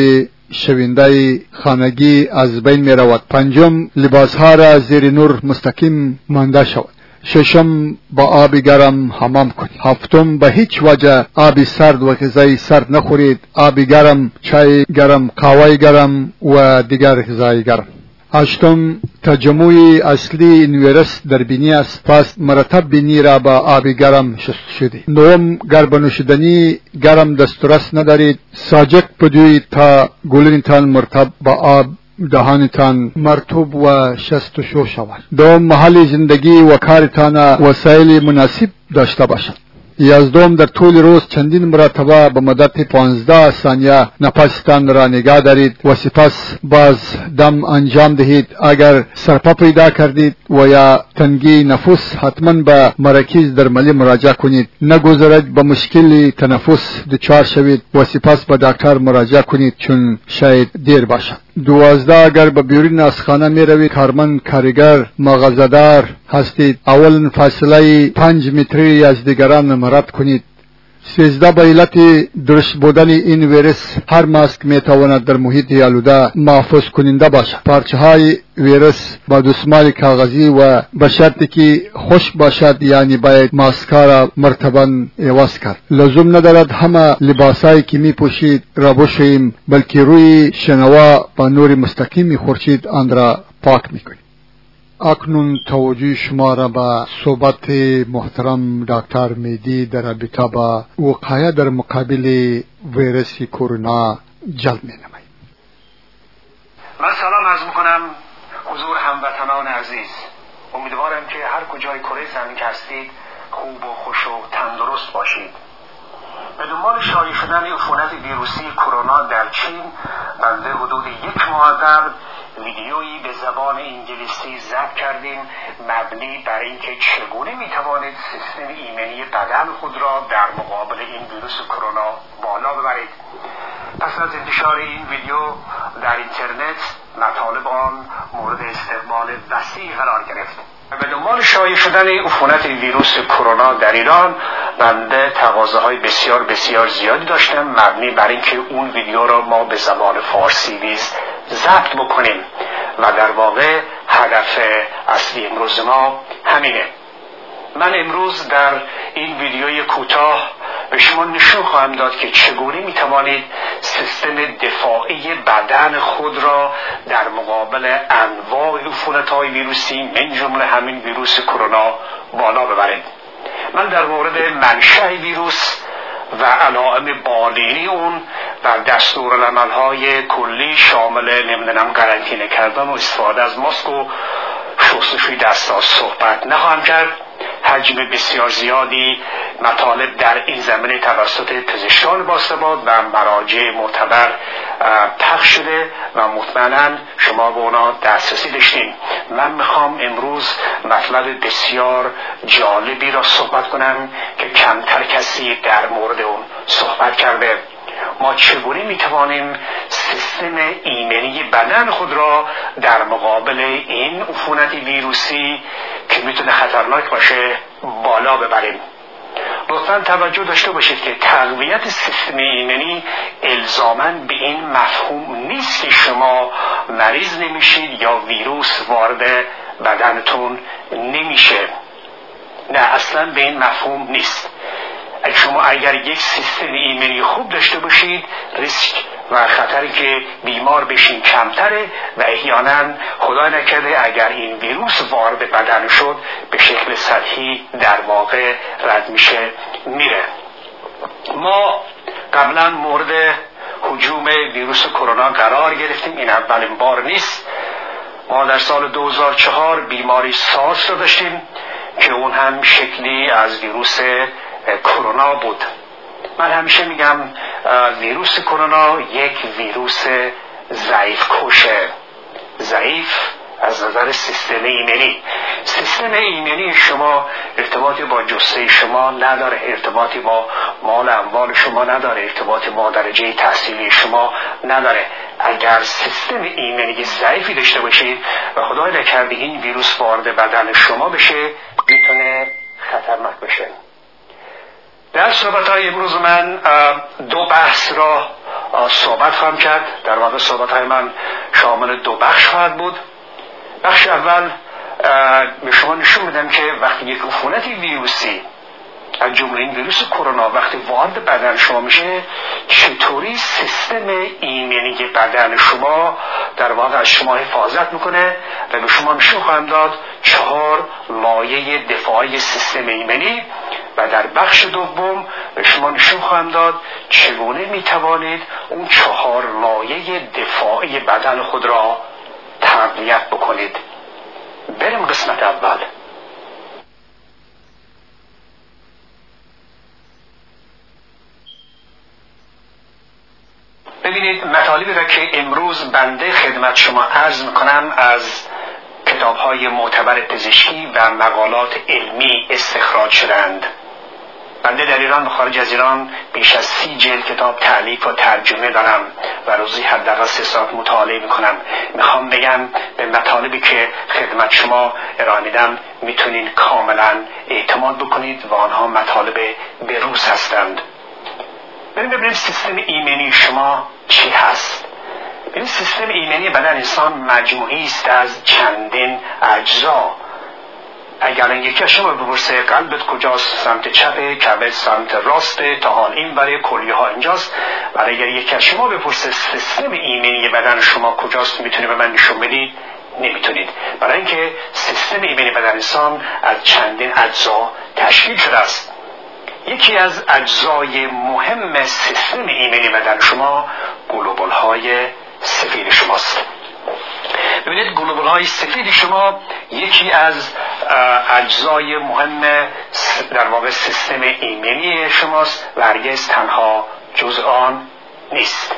شوینده خانگی از بین می رود. پنجم، لباس ها را زیر نور مستقیم مانده شود. ششم، با آب گرم حمام کنید. هفتم، به هیچ وجه آب سرد و غذای سرد نخورید. آب گرم، چای گرم، قهوه گرم و دیگر غذای گرم. هشتم، تجمع اصلی این ویروس در بینی است، پس مرتب بینی را با آب گرم شستشو دهید. نهم، گرم نوشیدنی گرم دسترس ندارید. ساجک بدوید تا گلوینتان مرتب با آب دهانتان مرطوب و شستشو شود. دوم، محل زندگی و کارتان وسایل مناسب داشته باشد. یازدهم، در طول روز چندین مرتبه به مدت 15 ثانیه نفستان را نگاه دارید و سپس باز دم انجام دهید. اگر سرپا پیدا کردید و یا تنگی نفس، حتما به مراکز درمانی مراجعه کنید. نگذارید به مشکل تنفس دچار شوید و سپس به دکتر مراجعه کنید چون شاید دیر باشد. 12، اگر به بیرون از خانه می روید، کارمند، کارگر، مغازه‌دار هستید، اول فاصله 5 متری از دیگران رعایت کنید. 13، به علت درشت بودن این ویروس هر ماسک می تواند در محیط آلوده محفوظ کننده باشد. پارچه های ویروس با دستمال کاغذی و به شرطی که خشک باشد، یعنی باید ماسک را مرتباً عوض کرد. لزوم ندارد همه لباسایی که می پوشید را بشوییم، بلکه روی شنوا با نور مستقیم خورشید آن را پاک می کنید. اکنون توجه شما را به صحبت محترم دکتر مهدی در رابطه با وقایه در مقابل ویروس کرونا جلب می نماییم. من سلام عرض میکنم حضور هموطنان عزیز. امیدوارم که هر کجای کره زمین که هستید خوب و خوش و تندرست باشید. به دنبال شایع شدن عفونت ویروسی کرونا در چین، بنده حدود 1 ماه قبل ویدیویی به زبان انگلیسی ضبط کردیم مبنی بر اینکه چگونه میتوانید سیستم ایمنی بدن خود را در مقابل این ویروس کرونا بالا ببرید. پس از انتشار این ویدیو در اینترنت، مطالب آن مورد استقبال وسیع قرار گرفت. به دنبال شایع شدن عفونت ویروس کرونا در ایران، بنده تقاضاهای بسیار بسیار زیادی داشتم مبنی بر اینکه اون ویدیو را ما به زبان فارسی نیز ضبط بکنیم و در واقع هدف اصلی امروز ما همینه. من امروز در این ویدیوی کوتاه به شما نشون خواهم داد که چگونه میتوانید سیستم دفاعی بدن خود را در مقابل انواع عفونت‌های ویروسی من جمله همین ویروس کرونا بالا ببرید. من در مورد منشأ ویروس و علائم بالینی اون و دستورالعمل‌های کلی شامل قرنطینه کردن و استفاده از ماسک و شستشوی دست‌ها صحبت نخواهم کرد. حجم بسیار زیادی مطالب در این زمینه توسط پزشکان باثبات و مراجع معتبر پخش شده و مطمئنا شما به اونا دسترسی داشتین. من میخوام امروز مطلب بسیار جالبی را صحبت کنم که کمتر کسی در مورد اون صحبت کرده. ما چگونه میتوانیم سیستم ایمنی بدن خود را در مقابل این عفونت ویروسی که میتونه خطرناک باشه بالا ببریم. لطفاً توجه داشته باشید که تقویت سیستم ایمنی الزاماً به این مفهوم نیست که شما مریض نمیشید یا ویروس وارد بدنتون نمیشه. نه، اصلا به این مفهوم نیست. شما اگر یک سیستم ایمنی خوب داشته باشید، ریسک و خطری که بیمار بشین کمتره و احیانا خدا نکرده اگر این ویروس وارد بدن شد به شکل سطحی در واقع رد میشه میره. ما قبلا مورد هجوم ویروس کرونا قرار گرفتیم، این اولین بار نیست. ما در سال 2004 بیماری سارس رو داشتیم که اون هم شکلی از ویروس کرونا بود. من همیشه میگم ویروس کرونا یک ویروس ضعیف کشه، ضعیف از نظر سیستم ایمنی. سیستم ایمنی شما ارتباطی با جثه شما نداره، ارتباطی با مال اموال شما نداره، ارتباطی با درجه تحصیلی شما نداره. اگر سیستم ایمنی ضعیفی داشته باشید و خدای نکرده این ویروس وارد بدن شما بشه، میتونه خطرناک بشه. در صحبت‌های امروز من دو بحث را صحبت خواهم کرد. در واقع صحبت‌های من شامل دو بخش خواهد بود. بخش اول به شما نشون میدم که وقتی یک عفونت ویروسی از جمله این ویروس کرونا وقتی وارد بدن شما میشه، چطوری سیستم ایمنی بدن شما در واقع از شما حفاظت میکنه و به شما نشون خواهم داد 4 لایه دفاعی سیستم ایمنی. و در بخش دوم به شما نشون خواهم داد چگونه میتوانید اون 4 لایه دفاعی بدن خود را تقویت بکنید. بریم قسمت اول. ببینید، مطالبی را که امروز بنده خدمت شما عرض میکنم از کتاب‌های معتبر پزشکی و مقالات علمی استخراج شدند. بنده در ایران و خارج از ایران بیش از 30 جلد کتاب تألیف و ترجمه دارم و روزی حداقل 3 ساعت مطالعه میکنم. میخوام بگم به مطالبی که خدمت شما ارائه میدم میتونین کاملا اعتماد بکنید و آنها مطالب بروز هستند. ببینید سیستم ایمنی شما چی هست. این سیستم ایمنی بدن انسان مجموعی است از چندین اجزا. اگر یکی از شما بپرسه قلبت کجاست، سمت چپه، کبد سمت راسته، تا حال این برای کلیه ها اینجاست. ولی اگر یکی از شما بپرسه سیستم ایمنی بدن شما کجاست، میتونه به من نشون بدید؟ نمیتونید. برای اینکه سیستم ایمنی بدن انسان از چندین اجزا تشکیل شده است. یکی از اجزای مهم سیستم ایمنی بدن شما گلوبول های سفید شماست. ببینید، گلوبول های سفید شما یکی از اجزای مهم در واقع سیستم ایمنی شماست و هرگز تنها جزء آن نیست.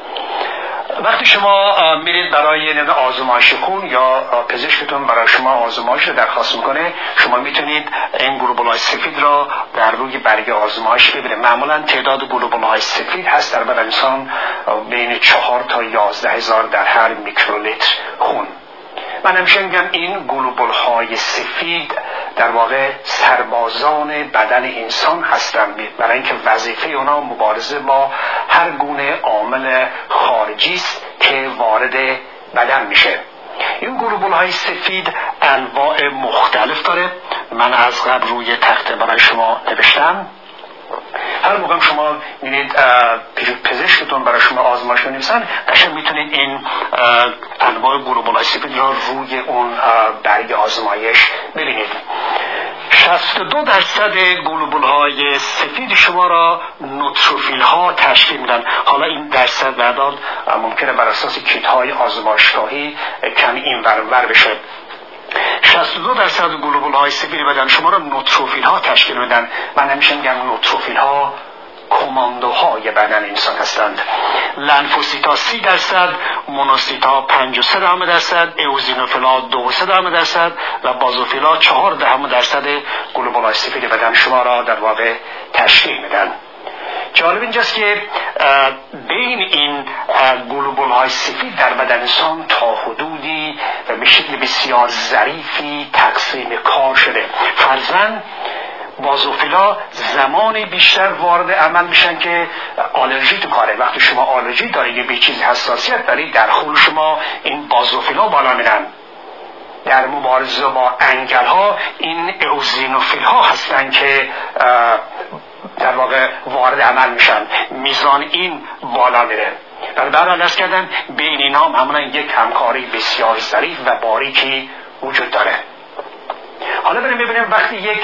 وقتی شما میرید برای آزمایش خون یا پزشکتون برای شما آزمایش رو درخواست میکنه، شما میتونید این گلوبول‌های سفید را در روی برگ آزمایش ببینید. معمولا تعداد گلوبول‌های سفید هست در بدن انسان بین 4 تا 11,000 در هر میکرولیتر خون. من همیشه میگم این گلوبول‌های سفید در واقع سربازان بدن انسان هستند، برای اینکه وظیفه اونا مبارزه با هر گونه عامل خارجی است که وارد بدن میشه. این گلوبول‌های سفید انواع مختلف داره. من از قبل روی تخته برای شما نوشتم. هر موقع شما می‌بینید پزشکتون برای شما آزمایش می‌نویسن، قشنگ میتونید این انواع گلوبول‌های سفید را روی اون برگ آزمایش ببینید. 62% گلوبول‌های سفید شما را نوتروفیل ها تشکیل میدن. حالا این درصد بعداً ممکنه بر اساس کیت‌های آزمایشگاهی کمی این ور بشه. 62% گلوبول‌های سفید بدن شما را نوتروفیل ها تشکیل میدن. من همیشه میگم نوتروفیل ها کماندوهای بدن انسان هستند. لنفوسیتا 30%، مونوسیتا 53%، اوزینوفیلا 2% و بازوفیلا 4% گلوبول‌های سفید بدن شما را در واقع تشکیل میدن. جالب اینجاست که بین این گلوبول‌های سفید در بدن انسان تا حدودی و به شکل بسیار ظریفی تقسیم کار شده. فرضاً بازوفیلا زمانی بیشتر وارد عمل میشن که آلرژی تو کاره. وقتی شما آلرژی دارید یا به چیز حساسیت دارید، در خون شما این بازوفیلا بالا میرن. در مبارزه با انگل ها این اوزینوفیل ها هستن که در واقع وارد عمل میشن، میزان این بالا میره. در برحال ارز کردم بین این هم همونا یک همکاری بسیار ظریف و باریکی وجود داره. حالا بریم ببینیم وقتی یک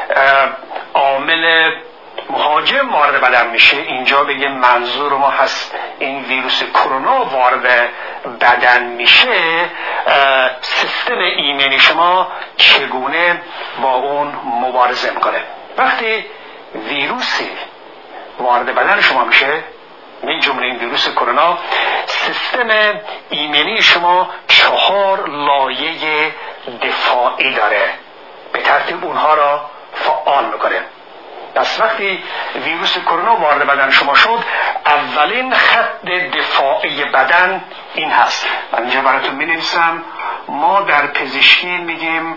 عامل مهاجم وارد بدن میشه، اینجا بگه منظور ما هست این ویروس کرونا وارد بدن میشه، سیستم ایمنی شما چگونه با اون مبارزه میکنه. وقتی ویروسی وارد بدن شما میشه، من جمله این ویروس کرونا، سیستم ایمنی شما 4 لایه دفاعی داره، به ترتیب اونها را فعال میکنه. پس وقتی ویروس کرونا وارد بدن شما شد، اولین خط دفاعی بدن این هست. من اینجا براتون می‌نویسم، ما در پزشکی میگیم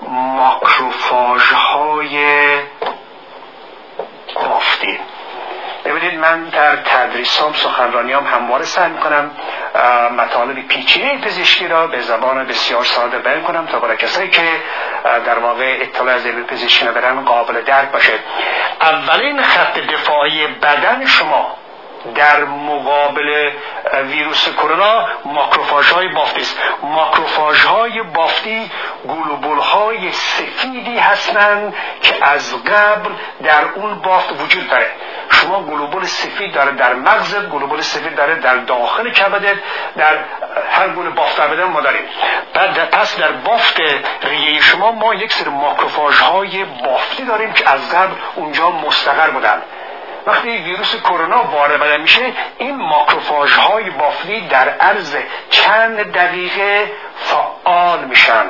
ماکروفاژهای بافتی. ببینید من در تدریسام سخنرانیام همواره سعی میکنم مطالب پیچیده پزشکی را به زبان بسیار ساده بیان کنم تا برای کسایی که در واقع اطلاع از علم پزشکی ندارن قابل درک باشه. اولین خط دفاعی بدن شما در مقابل ویروس کرونا ماکروفاژهای بافتی است. ماکروفاژهای بافتی گلوبولهای سفیدی هستند که از قبل در اون بافت وجود داره. شما گلوبول سفید داره در مغزت، گلوبول سفید داره در داخل کبدت، در هر گونه بافت بدن ما داریم. پس در بافت ریه شما ما یک سری ماکروفاژهای بافتی داریم که از قبل اونجا مستقر بودن. وقتی ویروس کرونا وارد بدن میشه، این ماکروفاژهای بافتی در عرض چند دقیقه فعال میشن.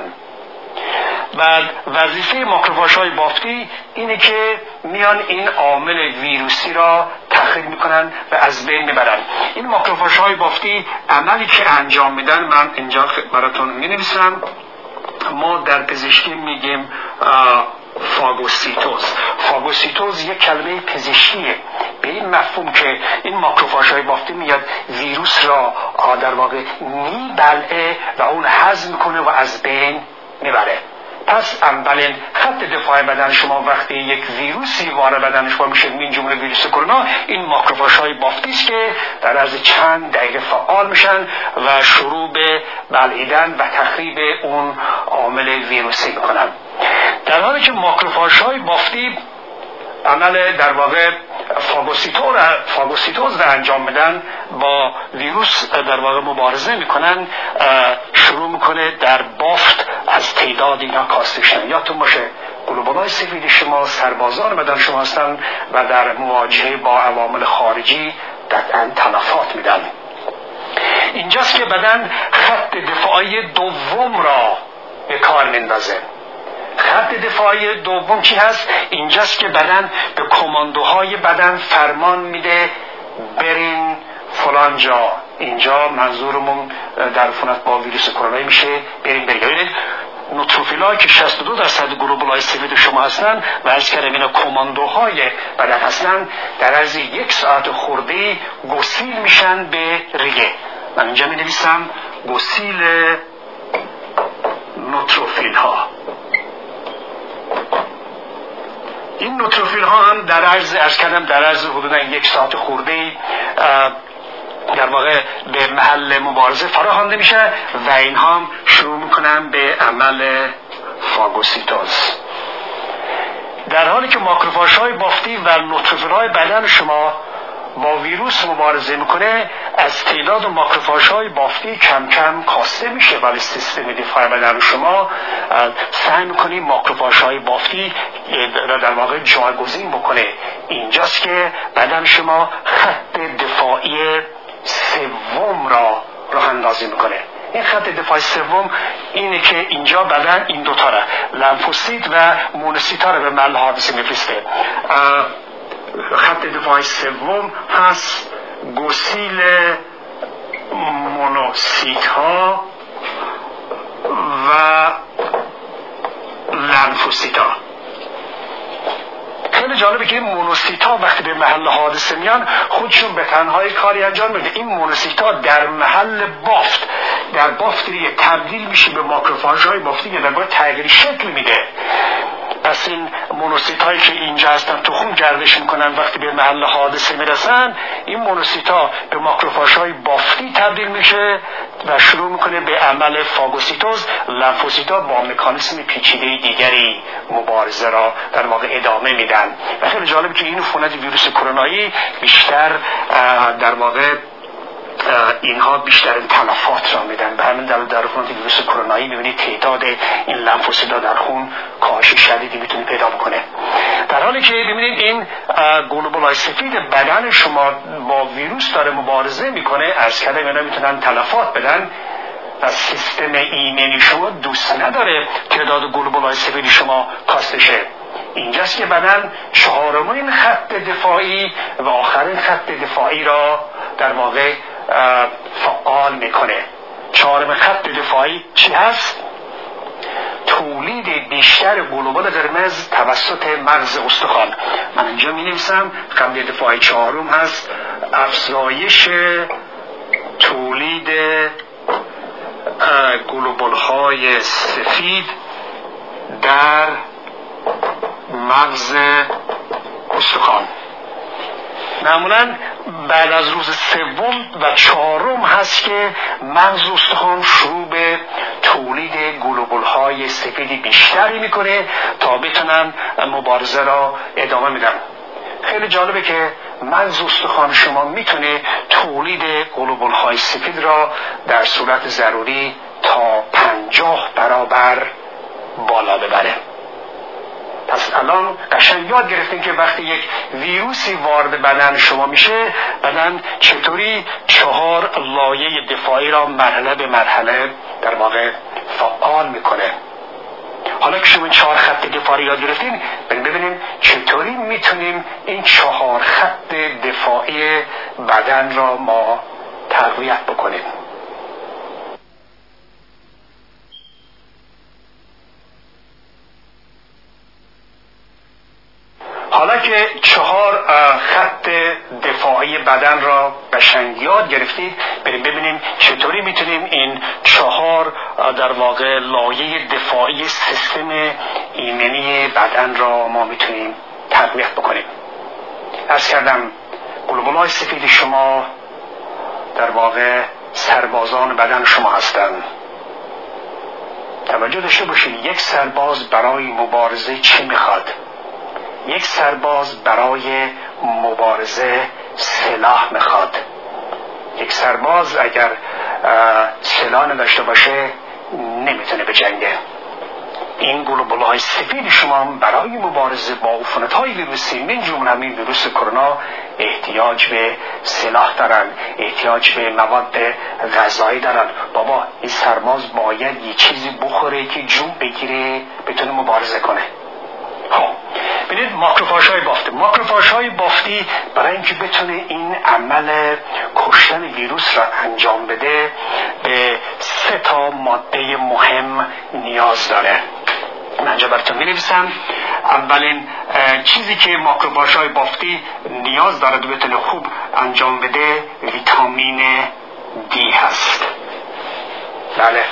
بعد وظیفه ماکروفاژهای بافتی اینه که میان این عامل ویروسی را تخریب میکنن و از بین میبرن. این ماکروفاژهای بافتی عملی که انجام میدن من اینجا براتون مینویسم، ما در پزشکی میگیم فاگوسیتوز. فاگوسیتوز یک کلمه پزشکیه به این مفهوم که این ماکروفاژهای بافتی میاد ویروس را در واقع میبلعه و اون هضم میکنه و از بین میبره. پس اولین خط دفاع بدن شما وقتی یک ویروسی وارد بدن شما میشه، این جمله ویروس کرونا، این ماکروفاژهای بافتی است که در عرض چند دقیقه فعال میشن و شروع به بلعیدن و تخریب اون عامل ویروسی میکنن. در حالی که ماکروفاژهای بافتی عمل در واقع فاگوسیتوز را انجام میدن، با ویروس در واقع مبارزه میکنن، شروع میکنه در بافت از تعداد اینا کاسته شدن. یادتون باشه گلوبولای سفید شما سربازان بدن شما هستن و در مواجهه با عوامل خارجی قطعا تلفات میدن. اینجاست که بدن خط دفاعی دوم را به کار میندازه. خط دفاعی دوم چی هست؟ اینجاست که بدن به کماندوهای بدن فرمان میده برین فلان جا. اینجا منظورمون در عفونت با ویروس کرونا میشه برین بگیرید. نوتروفیل‌ها که 62% گلوبولای سفید شما هستن و از کردم اینا کماندوهای بدن هستن، در عرض 1 ساعت خورده گسیل میشن به ریه. من اینجا می نویسم گسیل نوتروفیل‌ها. این نوتروفیل ها هم در عرض حدودا 1 ساعت خورده در واقع به محل مبارزه فراخوانده میشه و اینها هم شروع میکنن به عمل فاگوسیتوز. در حالی که ماکروفاژهای بافتی و نوتروفیل های بدن شما با ویروس مبارزه میکنه، از تعداد ماکروفاژهای بافتی کم کم کاسته میشه، ولی سیستم دفاع بدن شما سعی میکنه ماکروفاژهای بافتی را در واقع جایگزین بکنه. اینجاست که بدن شما خط دفاعی سوم را راه اندازی میکنه. این خط دفاع سوم اینه که اینجا بدن این دوتا را، لنفوسیت و مونوسیت را به محل حادثه میفرسته. خط دفاع سوم هست گسیل مونوسیت ها و لنفوسیت ها. خیلی جالبه که این مونوسیت ها وقتی به محل حادثه میان خودشون به تنهایی کاری انجام میده. این مونوسیت ها در محل بافت در بافت دیگه تبدیل میشه به ماکروفاژهای بافتی که در واقع تغییر شکل میده. پس این مونوسیت هایی که اینجا هستن تو خون گردش میکنن، وقتی به محل حادثه میرسن این مونوسیت ها به ماکروفاژ های بافتی تبدیل میشه و شروع میکنه به عمل فاگوسیتوز. لنفوسیت ها با مکانیسم پیچیده دیگری مبارزه را در واقع ادامه میدن و خیلی جالب که این عفونت ویروس کرونایی بیشتر در واقع اینها بیشتر تلفات را میدن. به همین دلیل در عفونت ویروس کرونایی میبینید تعداد این لنفوسیت‌ها در خون کاهش شدیدی میتونه پیدا بکنه، در حالی که ببینید این گلوبول‌های سفید بدن شما با ویروس داره مبارزه میکنه. از کردم اینا میتونن تلفات بدن و سیستم ایمنی شما دوست نداره تعداد گلوبول‌های سفید شما کاسته شه. اینجاست که بدن چهارمین خط دفاعی و آخرین خط دفاعی را در واقع فعال میکنه. چهارمین خط دفاعی چی هست؟ تولید بیشتر گلوبول قرمز توسط مغز استخوان. من اینجا می نویسم خط دفاعی چهارم هست افزایش تولید گلوبول های سفید در مغز استخوان. معمولا بعد از روز سوم و چهارم هست که مغز استخوان شروع به تولید گلوبول‌های سفید بیشتری میکنه تا بتونن مبارزه را ادامه میدن. خیلی جالبه که مغز استخوان شما میتونه تولید گلوبول‌های سفید را در صورت ضروری تا 50 برابر بالا ببره. پس الان قشنگ یاد گرفتین که وقتی یک ویروسی وارد بدن شما میشه، بدن چطوری 4 لایه دفاعی را مرحله به مرحله در واقع فعال میکنه. حالا که شما 4 خط دفاعی یاد گرفتین، ببینیم چطوری میتونیم این 4 خط دفاعی بدن را ما تقویت بکنیم. حالا که 4 خط دفاعی بدن را قشنگ یاد گرفتید، بریم ببینیم چطوری میتونیم این 4 در واقع لایه دفاعی سیستم ایمنی بدن را ما میتونیم تقویت بکنیم. عرض کردم گلوبول‌های سفید شما در واقع سربازان بدن شما هستند. توجه داشته باشید یک سرباز برای مبارزه چی میخواد؟ یک سرباز برای مبارزه سلاح میخواد. یک سرباز اگر سلاح نداشته باشه نمیتونه بجنگه. این گلوبول‌های سفید شما برای مبارزه با عفونت‌های ویروسی من جمله همین ویروس کرونا احتیاج به سلاح دارن، احتیاج به مواد غذایی دارن. بابا این سرباز باید یه چیزی بخوره که جون بگیره بتونه مبارزه کنه. ببینید ماکروفاژهای بافتی برای اینکه بتونه این عمل کشتن ویروس را انجام بده به 3 تا ماده مهم نیاز داره. من اینجا براتون می‌نویسم. اولین چیزی که ماکروفاژهای بافتی نیاز داره که بتونه خوب انجام بده ویتامین دی هست. بله،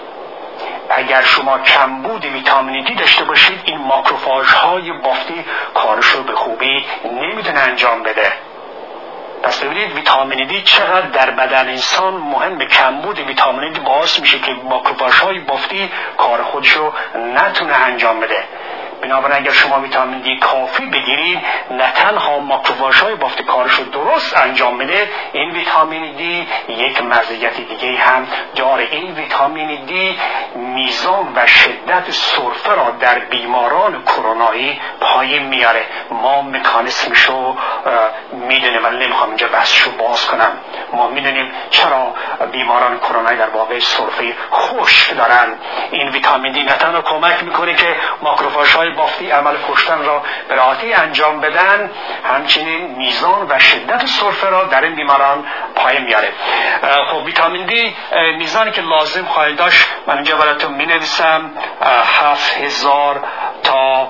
اگر شما کمبود ویتامین دی داشته باشید این ماکروفاژهای بافتی کارشو به خوبی نمیتونه انجام بده. پس ببینید ویتامین دی چقدر در بدن انسان مهمه. کمبود ویتامین دی باعث میشه که ماکروفاژهای بافتی کار خودشو نتونه انجام بده. بنابراین اگر شما ویتامین دی کافی بگیرید نه تنها ماکروفاژهای بافتی کارشو درست انجام میده، این ویتامین دی یک مزیت دیگه هم داره. این ویتامین دی میزان و شدت سرفه را در بیماران کرونایی پایین میاره. ما مکانیسمشو میدونیم ولی نمیخوام اینجا بحثشو باز کنم. ما میدونیم چرا بیماران کرونایی در واقع سرفه خشک دارن. این ویتامین دی نه تنها کمک میکنه که ماکروفاژهای بافتی عمل کشتن را به راحتی انجام بدن، همچنین میزان و شدت سرفه را در این بیماران پایین میاره. خب ویتامین دی میزانی که لازم خواهید داشت من اینجا براتون می نویسم 7000 تا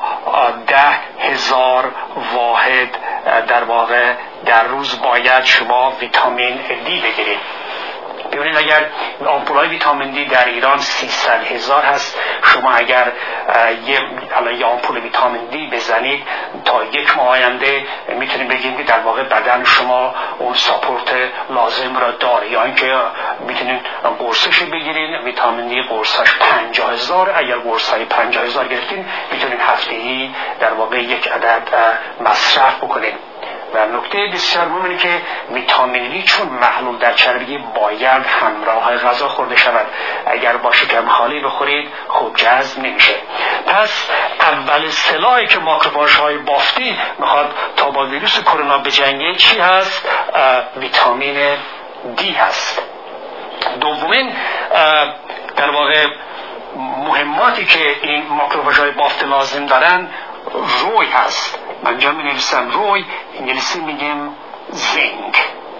10,000 واحد در واقع در روز باید شما ویتامین دی بگیرید. ببینید اگر آمپول‌های ویتامین دی در ایران 300,000 هست، شما اگر یه آمپول ویتامین دی بزنید تا یک ماه آینده میتونید بگیم که در واقع بدن شما اون ساپورت لازم را داره، یا اینکه میتونید قرصش بگیرین. ویتامین دی قرصش 50,000، اگر قرصای 50,000 گرفتین میتونید هفته‌ای در واقع یک عدد مصرف بکنید. و نکته بسیار مهمه که ویتامین دی چون محلول در چربی باید همراه غذا خورده شود. اگر با شکم خالی بخورید خوب جذب نمیشه. پس اول سلاحی که ماکروفاژهای بافتی میخواد تا با ویروس کرونا بجنگه چی هست؟ ویتامین دی هست. دومین در واقع مهماتی که این ماکروفاژهای بافت لازم دارن روی هست. من جا می نویسم روی، انگلیسی میگیم زینک.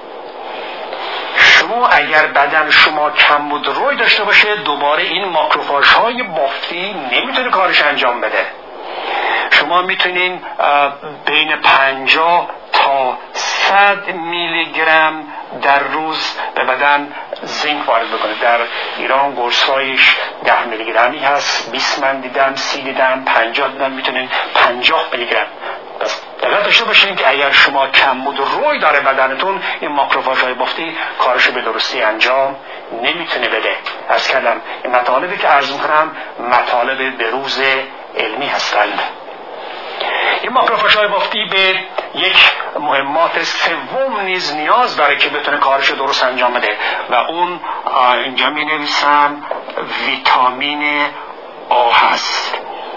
شما اگر بدن شما کمبود روی داشته باشه دوباره این ماکروفاژهای بافتی نمیتونه کارش انجام بده. شما میتونین بین 50 تا 100 میلی گرم در روز به بدن زینک وارد بکنید. در ایران قرص‌هایش 10 میلی گرمی هست، 20 من دیدم، 30 دیدم، 50 دیدم، میتونین 50 میلی گرم. پس دقت داشته باشین که اگر شما کمبود روی داره بدنتون، این ماکروفاژهای بافتی کارشو به درستی انجام نمیتونه بده. از کلم این مطالبی که عرض میکنم مطالب بروز علمی هستند. این ماکروفاژهای بافتی به یک مهمات سوم نیز نیاز داره که بتونه کارشو درست انجام بده و اون اینجا می نویسم ویتامین آ هست.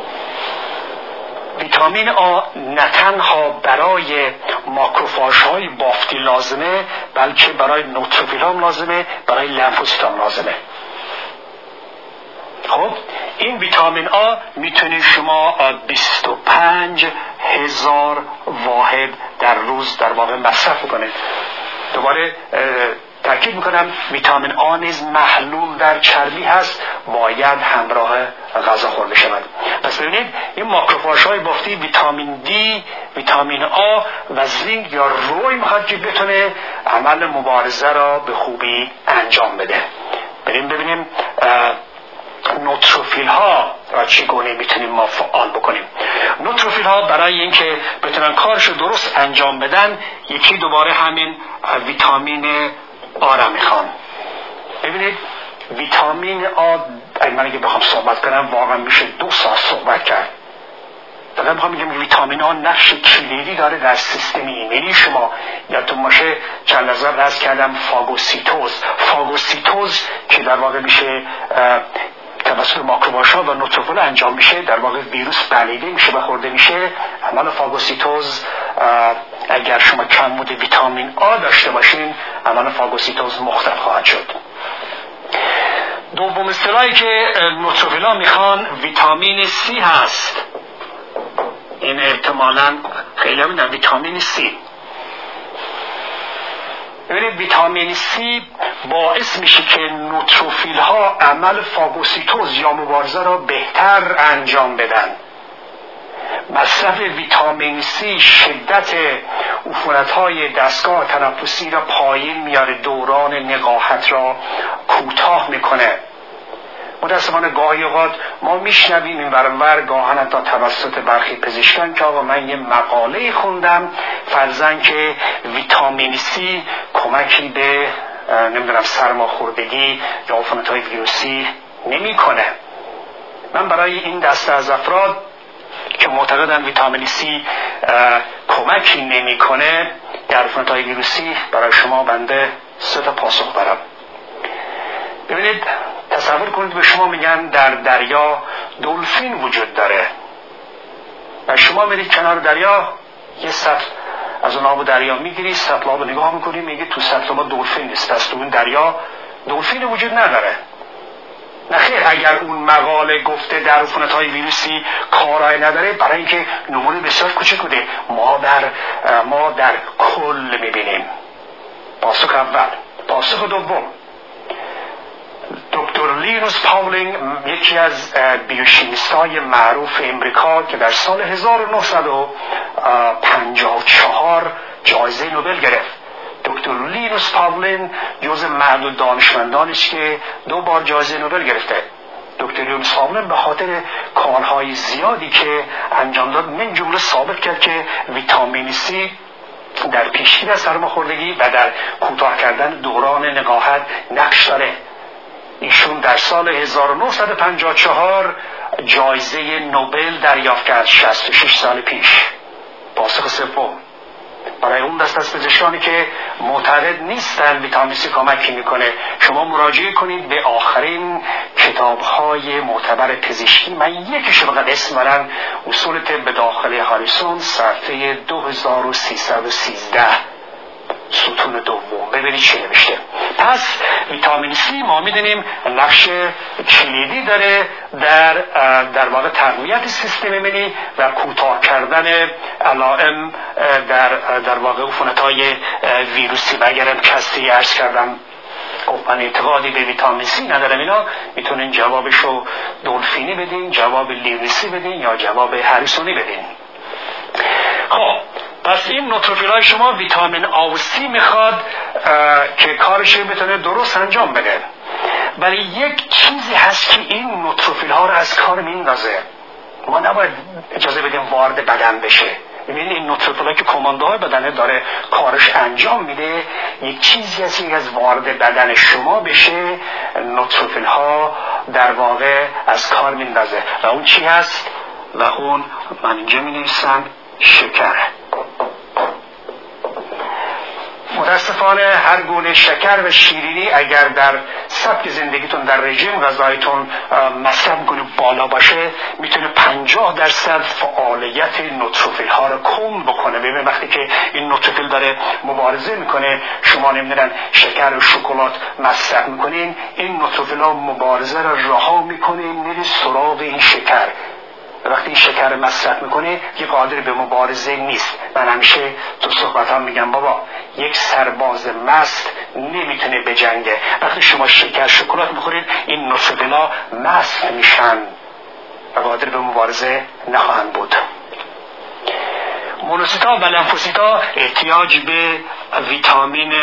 ویتامین آ نه تنها برای ماکروفاژهای بافتی لازمه بلکه برای نوتروفیل هم لازمه، برای لمفوسیت هم لازمه. خب این ویتامین آ میتونید شما 25,000 واحد در روز در واقع مصرف کنید. دوباره تاکید میکنم ویتامین آ نیز محلول در چربی هست، باید همراه غذا خورده شود. پس ببینید این ماکروفاژهای بافتی ویتامین دی، ویتامین آ و زینک یا روی میخواد که بتونه عمل مبارزه را به خوبی انجام بده. بریم ببینیم نوتروفیل ها را چگونه میتونیم ما فعال بکنیم. نوتروفیل ها برای اینکه بتونن کارش رو درست انجام بدن یکی دوباره همین ویتامین آ را میخوان. ببینید ویتامین آ من اگه بخوام صحبت کنم واقعا میشه 2 ساعت صحبت کرد. فقط میخوام بگم ویتامین آ نقش کلیدی داره در سیستم ایمنی شما. یادتون باشه چند لحظه عرض کردم فاگوسیتوز که در واقع میشه توسط ماکروفاژها و نوتروفیل انجام میشه، در واقع ویروس بلعیده میشه و خورده میشه. عمل فاگوسیتوز اگر شما کمبود ویتامین آ داشته باشین عمل فاگوسیتوز مختل خواهد شد. دوم اصطلاحی که نوتروفیل ها میخوان ویتامین سی هست. این احتمالاً خیلی هم میدن ویتامین سی. ببینید ویتامین سی باعث میشه که نوتروفیل ها عمل فاگوسیتوز یا مبارزه را بهتر انجام بدن. مصرف ویتامین سی شدت عفونت‌های دستگاه تنفسی را پایین میاره، دوران نقاهت را کوتاه میکنه. متاسفانه گاهی اوقات ما میشنویم این ورانور گاهن تا توسط برخی پزشکان که آقا من یه مقاله خوندم فرضاً که ویتامین سی کمکی به نمیدونم سرماخوردگی یا عفونت‌های ویروسی نمیکنه. من برای این دسته از افراد که معتقدن ویتامین سی کمکی نمیکنه در عفونت‌های ویروسی برای شما بنده 3 پاسخ دارم. ببینید تصور کنید به شما میگن در دریا دلفین وجود داره و شما میرید کنار دریا یه سطل از اون آب دریا میگیری، سطل آب نگاه میکنی میگی تو سطل آب دلفین نیست، پس تو اون دریا دلفین وجود نداره. نخیر، اگر اون مقاله گفته در عفونت‌های ویروسی کارایی نداره برای اینکه نمونه بسیار کوچک بوده، ما در کل میبینیم. پاسخ اول. پاسخ دوم، دکتر لینوس پاولینگ یکی از بیوشیمیستای معروف امریکا که در سال 1954 جایزه نوبل گرفت، دکتر لینوس پاولین جز معدود دانشمندانی است که 2 بار جایزه نوبل گرفته. دکتر لینوس پاولین به خاطر کارهای زیادی که انجام داد من جمله ثابت کرد که ویتامین C در پیشگیری از سرماخوردگی و در کوتاه کردن دوران نقاهت نقش داره. ایشون در سال 1954 جایزه نوبل دریافت کرد، 66 سال پیش. پاسخ سوم برای اون دست از پزشکانی که معتقد نیستن ویتامین C کمکی میکنه، شما مراجعه کنید به آخرین کتاب‌های معتبر پزشکی. من یکیشو فقط اسم برم، اصول طب داخلی هاریسون، صفحه 2313 ستون دوم، ببینید چه نوشته. پس ویتامین C ما میدونیم نقش کلیدی داره در واقع تقویت سیستم ایمنی و کوتاه کردن علائم در واقع عفونت‌های ویروسی. و اگرم کسی عرض کردم من اعتقادی به ویتامین C ندارم، اینا میتونین جوابشو دلفینی بدین، جواب لیونسی بدین یا جواب هریسونی بدین. خب پس این نوتروفیل‌های شما ویتامین A و C میخواد که کارش بتونه درست انجام بده. ولی یک چیزی هست که این نوتروفیل‌ها رو از کار میندازه. ما نباید اجازه بدیم وارد بدن بشه. ببینید این نوتروفیل‌ها که کماندوهای بدنه داره کارش انجام میده، یک چیزی هست که از وارد بدن شما بشه نوتروفیل‌ها در واقع از کار میندازه. و اون چی هست؟ و اون من اینجا می‌نویسم شکر. متاسفانه هر گونه شکر و شیرینی اگر در سبک زندگیتون در رژیم غذایتون مصرف کنید بالا باشه، میتونه 50% فعالیت نوتروفیل ها رو کم بکنه. ببین وقتی که این نوتروفیل داره مبارزه میکنه، شما نمیدونن شکر و شکلات مصرف میکنین، این نوتروفیل ها مبارزه رو رها میکنه، میره سراغ این شکر. وقتی این شکر مصرف میکنه که قادر به مبارزه نیست. من همیشه تو صحبتام میگم بابا یک سرباز مست نمیتونه بجنگه. وقتی شما شکر شکلات میخورید این نوتروفیل‌ها مست میشن و قادر به مبارزه نخواهند بود. مونوسیتا و لنفوسیتا احتیاج به ویتامین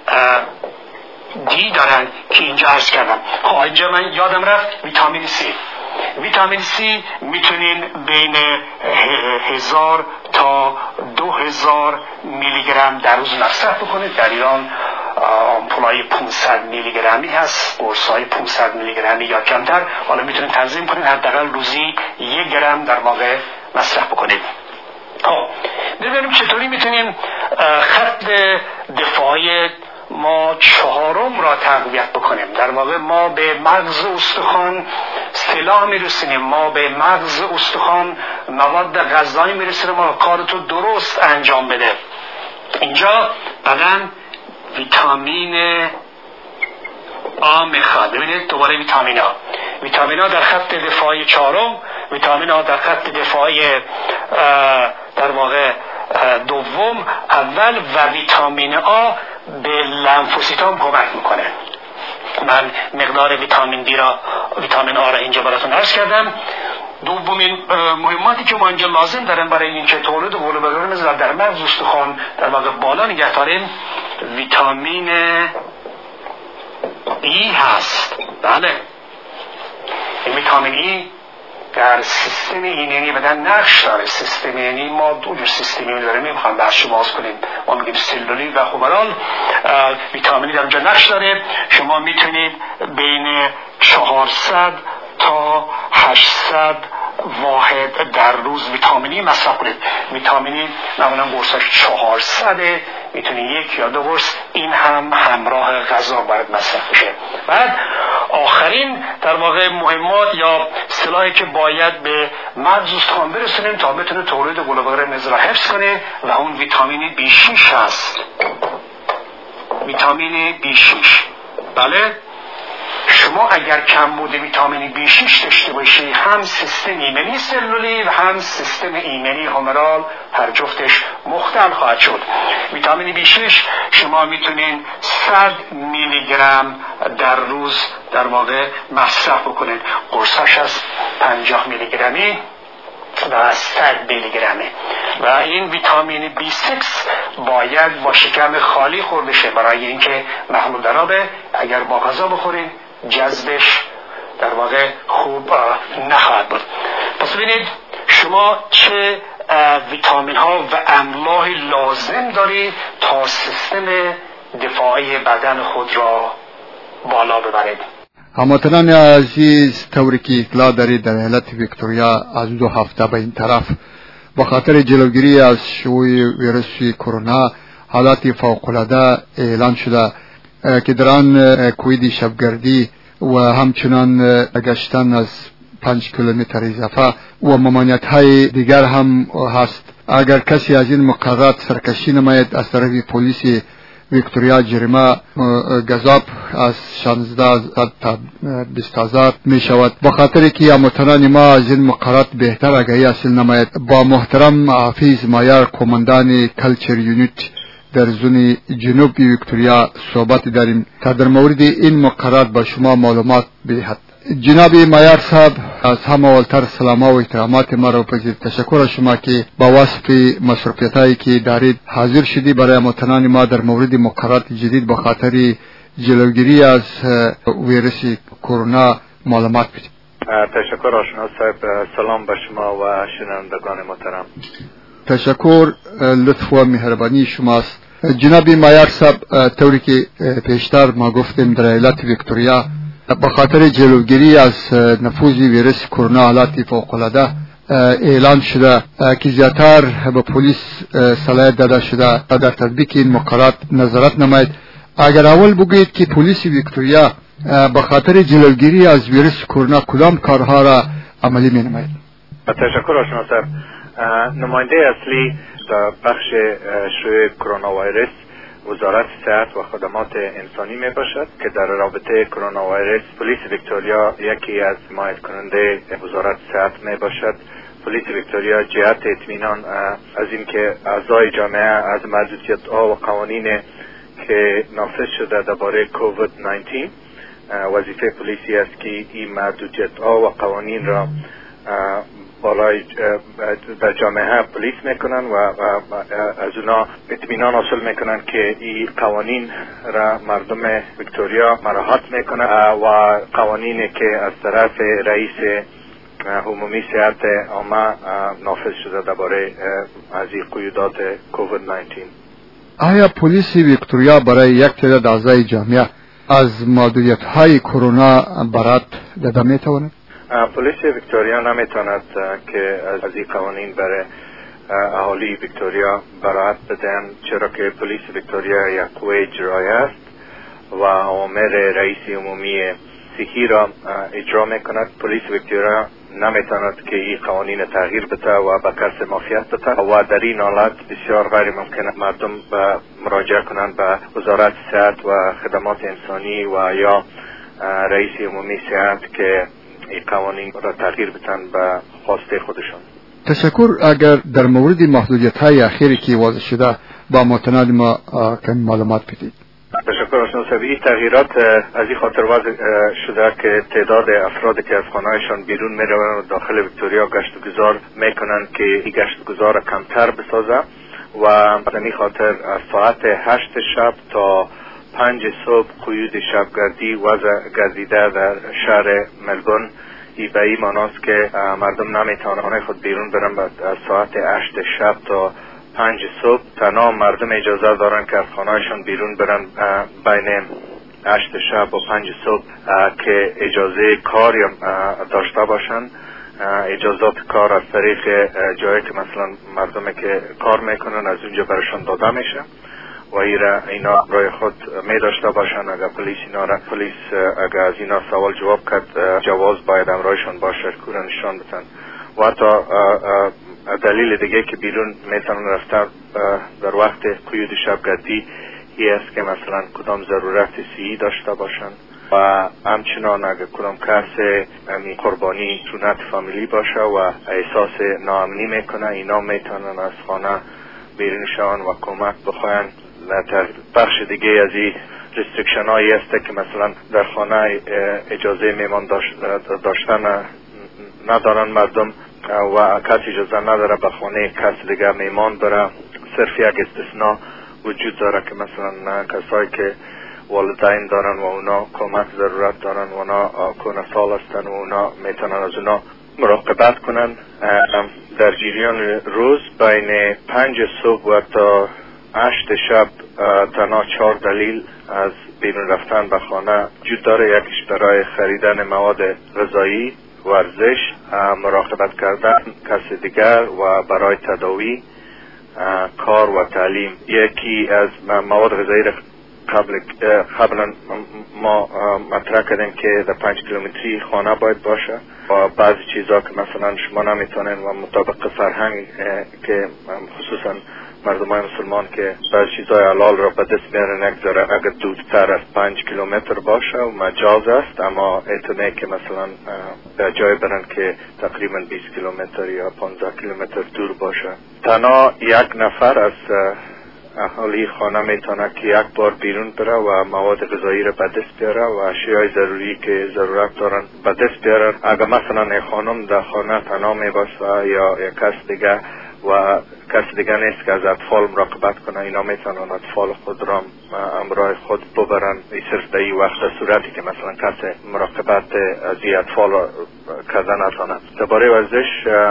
دی دارن که اینجا عرض کردم. خب اینجا من یادم رفت ویتامین C. ویتامین C میتونین بین 1000 تا 2000 میلی گرم در روز مصرف بکنید. در ایران آمپولای 500 میلی گرمی هست، قرصای 500 میلی گرمی یا کمتر. حالا میتونید تنظیم کنید حداقل روزی 1 گرم در واقع مصرف بکنید. خب ببینیم چطوری میتونیم خط دفاعی ما 4 را تقویت بکنیم. در واقع ما به مغز استخوان سلاح میرسونیم، ما به مغز استخوان مواد غذایی میرسونیم، ما کارتو درست انجام بده. اینجا بدن ویتامین آ میخواد. ببینید دوباره ویتامین آ در خط دفاعی 4، ویتامین آ در خط دفاعی در واقع دوم اول، و ویتامین آ به لنفوسیتام کمک میکنه. من مقدار ویتامین آ را اینجا براتون عرض کردم. دومین مهماتی که ما اینجا لازم دارن برای اینکه تولید گلوبولین در مغز استخوان در واقع بالا نگه داریم، ویتامین ای هست. بله، این ویتامین ای در سیستم ایمنی بدن نقش داره. سیستم ایمنی ما 2 جور سیستم ایمنی داریم، میخوام بحث باز کنیم. ما میگیم سلولی و خمران. ویتامینی در اونجا نقش داره. شما میتونید بین 400 تا 800 واحد در روز ویتامینی مصرف کنید. ویتامینی معمولا قرصش 400، میتونید 1 یا 2 قرص، این هم همراه غذا باید مصرف بشه. بعد آخرین در واقع مهمات یا سلاحی که باید به مغز استخوان برسونیم تا بتونه تولید گلوبولین را حفظ کنه و اون ویتامین B6 هست. ویتامین B6. بله، شما اگر کمبود ویتامین B6 داشته باشی، هم سیستم ایمنی سلولی و هم سیستم ایمنی هومرال هر جفتش مختل خواهد شد. ویتامین B6 شما میتونین 100 میلی گرم در روز در واقع مصرف بکنید. قرصش از 50 میلی گرمی و 100 میلی گرمه و این ویتامین B6 باید با شکم خالی خورده شه برای اینکه محلول در آبه. اگر با غذا بخورین جذبش در واقع خوب نخواهد بود. پس ببینید شما چه ویتامین ها و املاح لازم دارید تا سیستم دفاعی بدن خود را بالا ببرید. هموطنان عزیز، طوری که اطلاع دارید در ایالت ویکتوریا از 2 هفته به این طرف به خاطر جلوگیری از شیوع ویروس کرونا حالات فوق‌العاده اعلان شده که در آن کوید شبگردی و همچنان گشتن از 5 کیلومتر اضافه و ممانعت های دیگر هم هست. اگر کسی از این مقررات سرکشی نماید از طرف پلیس ویکتوریا جریمه گزاپ از 16,000 تا 20,000 می شود. بخاطر که هموطنان ما از این مقررات بهتر آگاهی حاصل نماید، با محترم حافظ مایار کماندان کلچر یونیت در زون جنوب ویکتوریا صحبت داریم تا در مورد این مقررات با شما معلومات بدهد. جناب مایار صاحب، از همه اولتر سلام و احترامات ما را بپذیرید. تشکر از شما که با وصف مصروفیتایی که دارید حاضر شدی برای هموطنان ما در مورد مقررات جدید به خاطر جلوگیری از ویروس کرونا معلومات بدید. تشکر آشنا صاحب. سلام به شما و شنوندگان محترم. تشکر، لطف و مهربانی شماست. جناب مایار صاحب، طوری که پیشتر ما گفتیم در ایالت ویکتوریا به خاطر جلوگیری از نفوذ ویروس کرونا حالات فوق‌العاده اعلان شده که زیاتر به پلیس صلاحیت داده شده تا در تطبیق این مقررات نظارت نماید. اگر اول بگویید که پلیس ویکتوریا به خاطر جلوگیری از ویروس کرونا کدام کارها را عملی می نماید؟ تشکر آشنا صاحب. نماینده اصلی در بخش شیوع کرونا ویروس وزارت صحت و خدمات انسانی می باشد که در رابطه کرونا ویروس پلیس ویکتوریا یکی از حمایت کننده وزارت صحت می باشد. پلیس ویکتوریا جهت اطمینان از اینکه اعضای جامعه از محدودیت ها و قوانین که نافذ شده درباره کووید 19 وظیفه پلیسی است که این محدودیت ها و قوانین را بالای در جامعه پلیس میکنن و از اونا اطمینان حاصل میکنن که این قوانین را مردم ویکتوریا مراعات میکنن و قوانینی که از طرف رئیس عمومی صحت عامه نافذ شده درباره از این قیودات کووید 19. آیا پلیس ویکتوریا برای یک تعداد اعضای جامعه از محدودیت های کرونا برات داده میتواند؟ پلیس ویکتوریا نمیتواند که از این قوانین برای اهالی ویکتوریا براعت بدن، چرا که پلیس ویکتوریا یک قوه اجرایی است و اوامر رئیس عمومی صحی را اجرا میکند. پلیس ویکتوریا نمیتواند که این قوانین تغییر بده و به کس معافیت بده و در این حالت بسیار غیر ممکن مردم مراجعه کنند به وزارت صحت و خدمات انسانی و یا رئیس عمومی صحت که این قوانین را تغییر بدن به خواسته خودشان. تشکر. اگر در مورد محدودیت های اخیری که واضح شده با متناد ما کمی معلومات بدید. تشکر آشنا صاحب. این تغییرات از این خاطر واضح شده که تعداد افرادی که از خانه‌شان بیرون میروند و داخل ویکتوریا گشت و گذار میکنند که این گشت و گذار کمتر بسازه و از این خاطر از ساعت 8 شب تا 5 صبح قیود شبگردی وضع گردیده در شهر ملبورن. این به این معناست که مردم نمیتوانند خود بیرون برن از ساعت 8 شب تا 5 صبح. تنها مردم اجازه دارن که از خانهشون بیرون برن بین 8 شب و 5 صبح که اجازه کار داشته باشن. اجازات کار از طریق جایی که مثلا مردمی که کار میکنن از اونجا برشان داده میشه و اینا برای خود می داشته باشن. اگر پلیس اگر از اینا سوال جواب کرد جواز باید امرایشان باشه که نشان بدن. و حتی دلیل دیگه که بیرون میتونن رفتن در وقت قیود شبگردی این است که مثلا کدام ضرورت صحی داشته باشن و همچنان اگر کدام کس قربانی سنت فامیلی باشه و احساس ناامنی میکنه اینا میتونن از خانه بیرون شون و کمک بخواین. بخش دیگه از این رستریکشن هایی است که مثلا در خانه اجازه میمان داشتن ندارن مردم و کسی اجازه نداره به خانه کسی دیگر میمان بره. صرف یک استثناء وجود داره که مثلا کسایی که والدین دارن و اونا کمک ضرورت دارن و اونا کونه سال هستن و اونا میتونن از اونا مراقبت کنن. در جریان روز بین 5 صبح و تا 8 شب تنها 4 دلیل از بیرون رفتن به خانه وجود داره. یکیش برای خریدن مواد غذایی، ورزش، مراقبت کردن کسی دیگر و برای تداوی، کار و تعلیم. یکی از مواد غذایی قبلا ما مطرح کردیم که در 5 کیلومتری خانه باید باشه و بعضی چیزا که مثلا شما نمیتونین و مطابق فرهنگ که خصوصا مردمان مسلمان که بعضی چیزای حلال را به دست میارن اگر دورتر از 5 کیلومتر باشه و مجاز است، اما اعتماد که مثلا به جای برن که تقریبا 20 کیلومتر یا 15 کیلومتر دور باشه. تنها یک نفر از اهالی خانه میتونه که یک بار بیرون بره و مواد غذایی را به دست بیاره و اشیای ضروری که ضرورت دارن به دست بیارن. اگر مثلا یک خانم در خانه تنها میباشه یا یک کس دیگه و کسی دیگه نیست که از اطفال مراقبت کنه، اینا میتونن اطفال خود را همراه خود ببرن. صرف در این وقت صورتی که مثلا کسی مراقبت از این اطفال کردن نتونه. درباره ورزش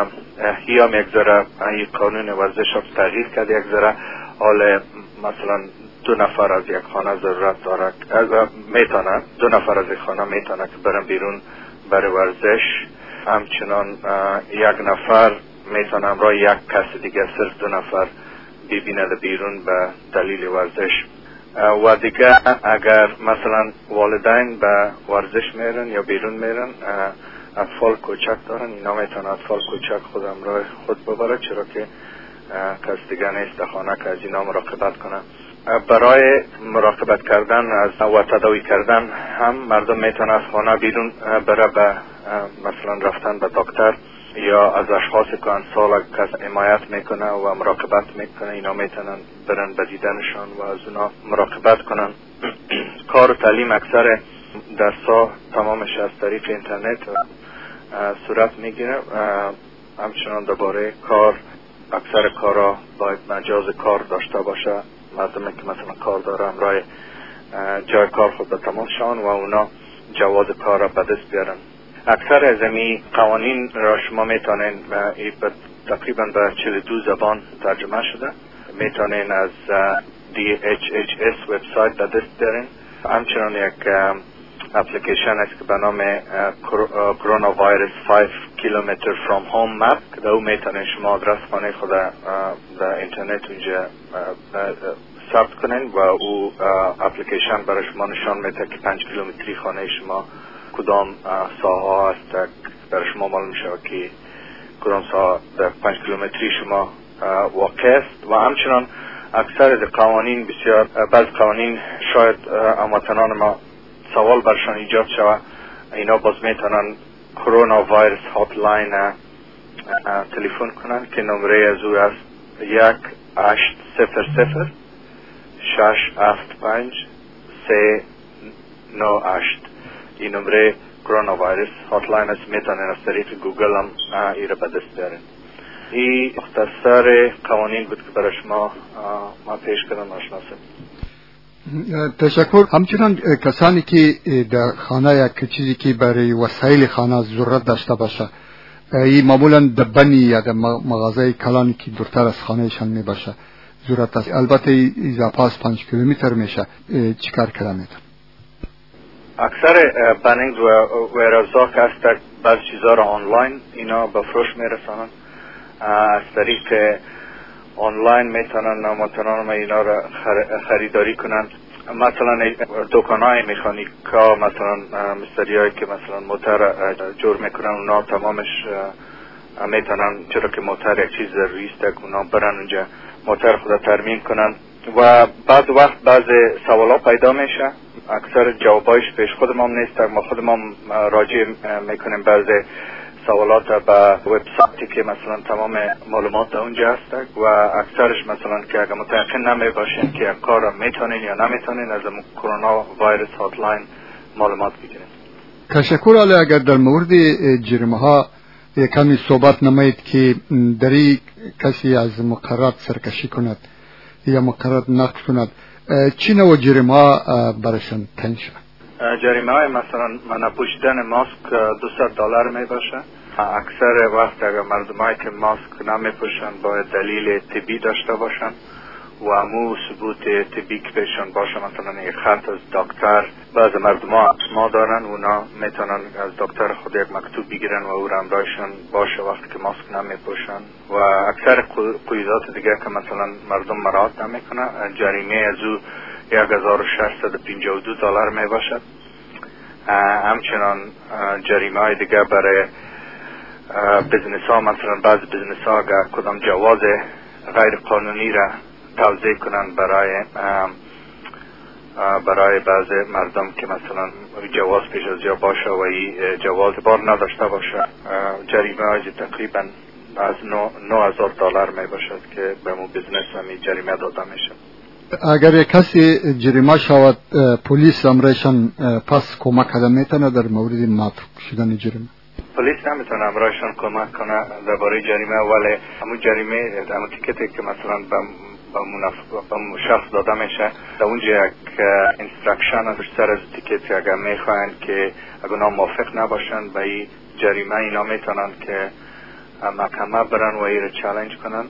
هی هم یک ذره این قانون ورزش هم تغییر کرد. یک ذره حال مثلا 2 نفر از یک خانه ضرورت داره میتونه 2 نفر از یک خانه میتونه که برن بیرون برای ورزش. همچنان 1 نفر میتونه همراه یک کس دیگه، صرف 2 نفر ببینه بیرون به دلیل ورزش. و دیگه اگر مثلا والدین به ورزش میرن یا بیرون میرن، اطفال کوچک دارن، اینا میتونه اطفال کوچک خود همراه خود ببره، چرا که کس دیگه نیست در خانه که از اینا مراقبت کنه. برای مراقبت کردن و تداوی کردن هم مردم میتونه از خانه بیرون بره به مثلا رفتن به دکتر یا از اشخاصی که ان سال کس حمایت میکنه و مراقبت میکنه، اینا میتونن برن به دیدنشان و از اونا مراقبت کنن. کار و تعلیم اکثر درس‌ها تمامش از طریق اینترنت صورت میگیره. همچنان درباره کار، اکثر کارا باید مجاز کار داشته باشه. مردمی که مثلا کار داره همراه جای کار خود به تمام شان و اونا جواز کار را به دست بیارن. اکثر از این قوانین را شما میتونین تقریبا به 42 زبان ترجمه شده. میتونین از DHHS وبسایت به دست بیارین. همچنان یک اپلیکیشن است که به نام کرونا ویروس 5 کیلومتر فرام هوم مپ که در او میتونین شما آدرس خانه خود در اینترنت اونجا ثبت کنین و او اپلیکیشن برای شما نشان میده که 5 کیلومتری خانه شما کدام ساحه است برای شما معلوم میشه که کدام ساحه در 5 کیلومتری شما واقع است. و همچنان اکثر از قوانین بسیار بعض قوانین شاید هموطنان ما سوال برشان ایجاد شود، اینا باز میتونن کرونا ویروس هاتلاین تلفن کنن که نمره از او است 1800 675 398. این نمره کرونا ویروس هاتلاین است. میتونن از طریق گوگل هم ایره به دست بیارن. این مختصر قوانین بود که برای شما ما پیش کردم آشناسه. تشکر. همچنان کسانی که در خانه یک چیزی که برای وسایل خانه ضرورت داشته باشه، این معمولا دبنی یا در مغازه کلانی که دورتر از خانهشان می باشه ضرورت است. البته اضافه از 5 کیلومتر میشه، چیکار کردن میتون؟ اکثر بنینگ و ویرازا که هست بعض چیزها را آنلاین اینا به فروش میرسانن. از طریق آنلاین میتونن هموطنان اینا را خریداری کنن. مثلا دکانهای مکانیکا، مثلا مستریایی که مثلا موتر جور میکنن، اونا تمامش میتونن، چرا که موتر یک چیز ضروری است، اونا برن اونجا موتر خود ترمیم کنن. و بعد وقت بعض سوالا پیدا میشه، اکثر جوابایش پیش خودم هم نیست، ما خودم هم راجع میکنیم بعض سوالات به وبسایتی که مثلا تمام معلومات اونجا هست و اکثرش مثلا که اگر متأکد نمیباشین که کار میتونین یا نمیتونین از کرونا ویروس هاتلاین معلومات بگیرین. تشکر. علی اگر در مورد جرمه ها کمی صحبت نمایید که دری کسی از مقررات سرکشی کند یا مقررات نقض کند چی نوع جریمه ها برشان تعیین شود؟ جریمه های مثلا نپوشیدن ماسک $200 می باشه. اکثر وقت اگر مردمایی که ماسک نمی پوشن باید دلیل طبی داشته باشن و امو ثبوت طبی که پیشان باشه، مثلا یک خط از دکتر. بعض مردم ها اسما دارن، اونا میتونن از دکتر خود یک مکتوب بگیرن و او را همراهشون باشه وقتی که ماسک نمی پوشن. و اکثر قیودات دیگه که مثلا مردم مراعات نمی کنن، جریمه از او $1,652 می باشد. همچنان جریمه های دیگه برای بزنس ها، مثلا بعض بزنس ها اگر کدام جواز غیر قانونی را توزیع کنن برای بعض مردم که مثلا جواز پیش از جا باشه و این جواز بار نداشته باشه، جریمه های تقریبا از $9,000 می باشد که به مو بزنس همی جریمه داده میشه. اگر یک کسی جریمه شود پلیس امرایشان پس کمک کده میتونه در مورد معطوف شدن جریمه؟ پلیس نمیتونه امرایشان کمک کنه درباره جریمه، ولی همون جریمه همون تیکتی که مثلا به شخص داده میشه در اونجا یک اینسترکشن از سر از تیکتی اگر میخواین که اگر اونا موافق نباشن به این جریمه، اینا میتونن که محکمه برن و این رو چالنج کنن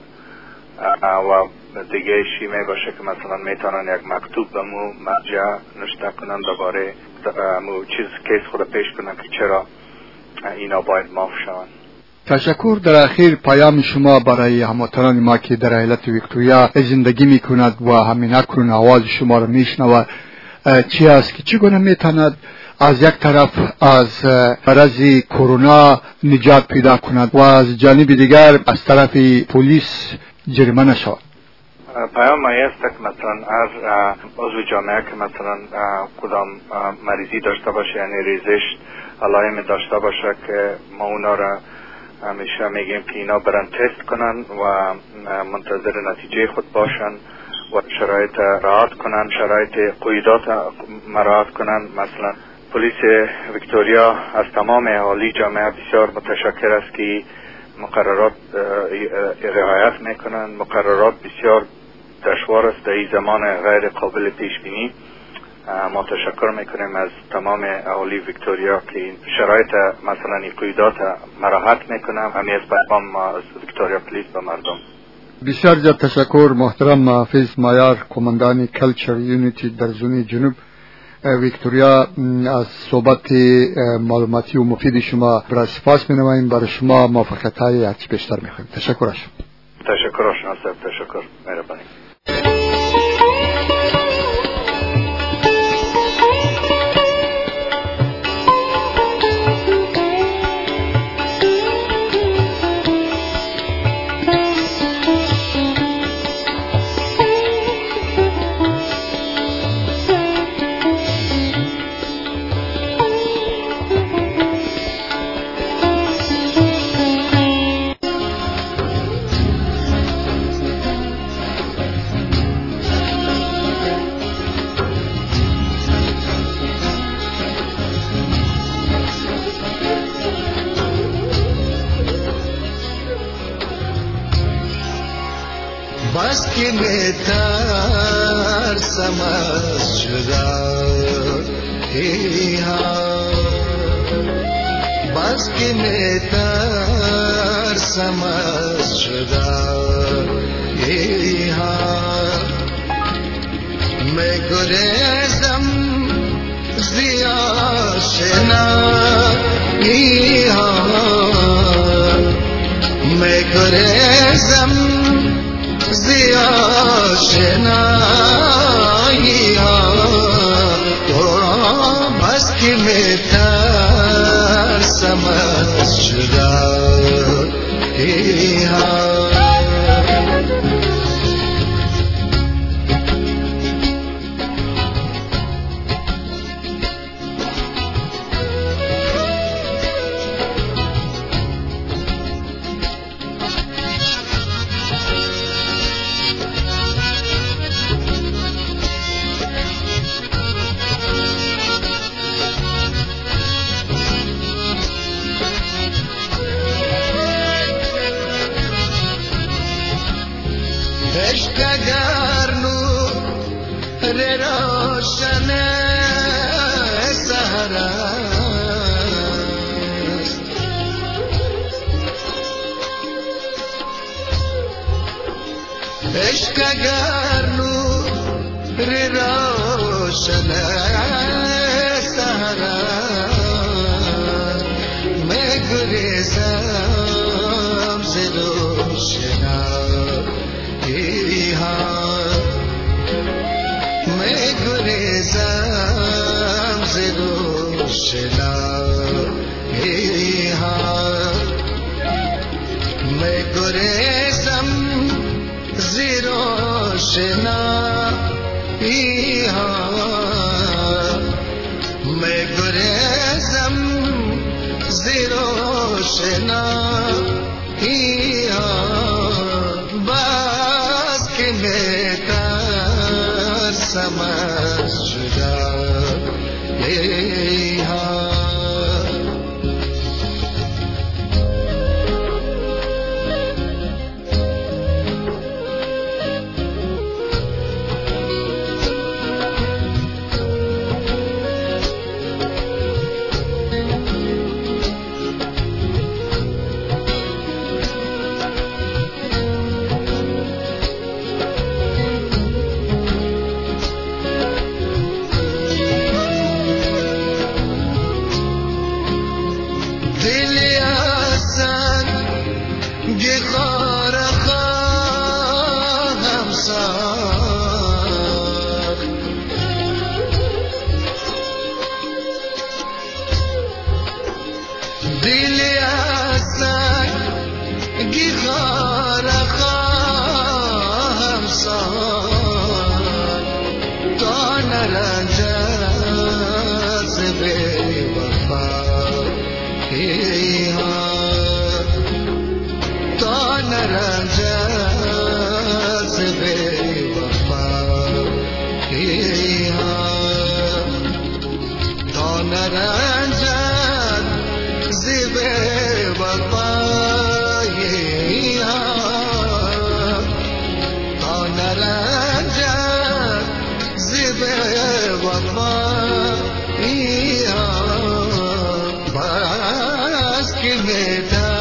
و دیگه ایشی می باشه که مثلا میتونن یک مکتوب به مو مرجع نوشته کنن درباره مو چیز کیس خود پیش کنن که چرا اینا باید معاف شون. تشکر. در اخیر پیام شما برای هموطنان ما که در ایالت ویکتوریا زندگی میکند و همین اکنون آواز شما را میشنود چی است که چگونه میتواند از یک طرف از مرض کرونا نجات پیدا کند و از جانب دیگر از طرف پلیس جریمه نشود؟ پیام ما است که مثلا هر عضو جامعه که مثلا کدام مریضی داشته باشه، یعنی ریزش علائم داشته باشه، که ما اونا را همیشه میگیم که اینا برن تست کنن و منتظر نتیجه خود باشن و شرایط رعایت کنن، شرایط قیودات مراعات کنن. مثلا پلیس ویکتوریا از تمام اهالی جامعه بسیار متشکر است که مقررات رعایت میکنن. مقررات بسیار دشوار است در این زمان غیر قابل پیش بینی. ما تشکر میکنیم از تمام اهالی ویکتوریا که این شرایط مثلا این قیودات مراعات میکنن. همین از پیام از ویکتوریا پلیس به مردم. بسیار زیاد تشکر محترم حافظ مایار، کماندان کلچر یونیتی در زون جنوب ویکتوریا. از صحبت معلوماتی و مفید شما برای سپاس می‌نماییم. برای شما موفقیت‌های هرچی بیشتر می‌خوایم. تشکر شما. تشکر شما صاحب، تشکر، مهربانی. بس که میترسم از جدایی‌ها، بس که میترسم از جدایی‌ها، میگریزم زی آشنایی‌ها، میگریزم زی آشنایی‌ها، بس که میترسم از جدایی‌ها. عشق اگر نور روشن سحر میں گریزم ز روشنایی میں گریزم ز روشنایی میں گریزم ز روشنایی میں گریزم ز روشنایی بس کہ میں تر سمجھ جائے دل اصل گیخار خواهم ساخت تا نرنجد ز بی‌وفایی تا نرنجد ز بی‌وفایی تا نرنجد ز بی‌وفایی تا نرنجد ز بی‌وفایی بس که میں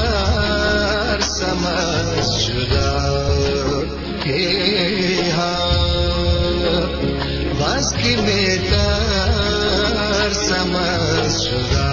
ترسم از جدایی بس که میں ترسم از جدایی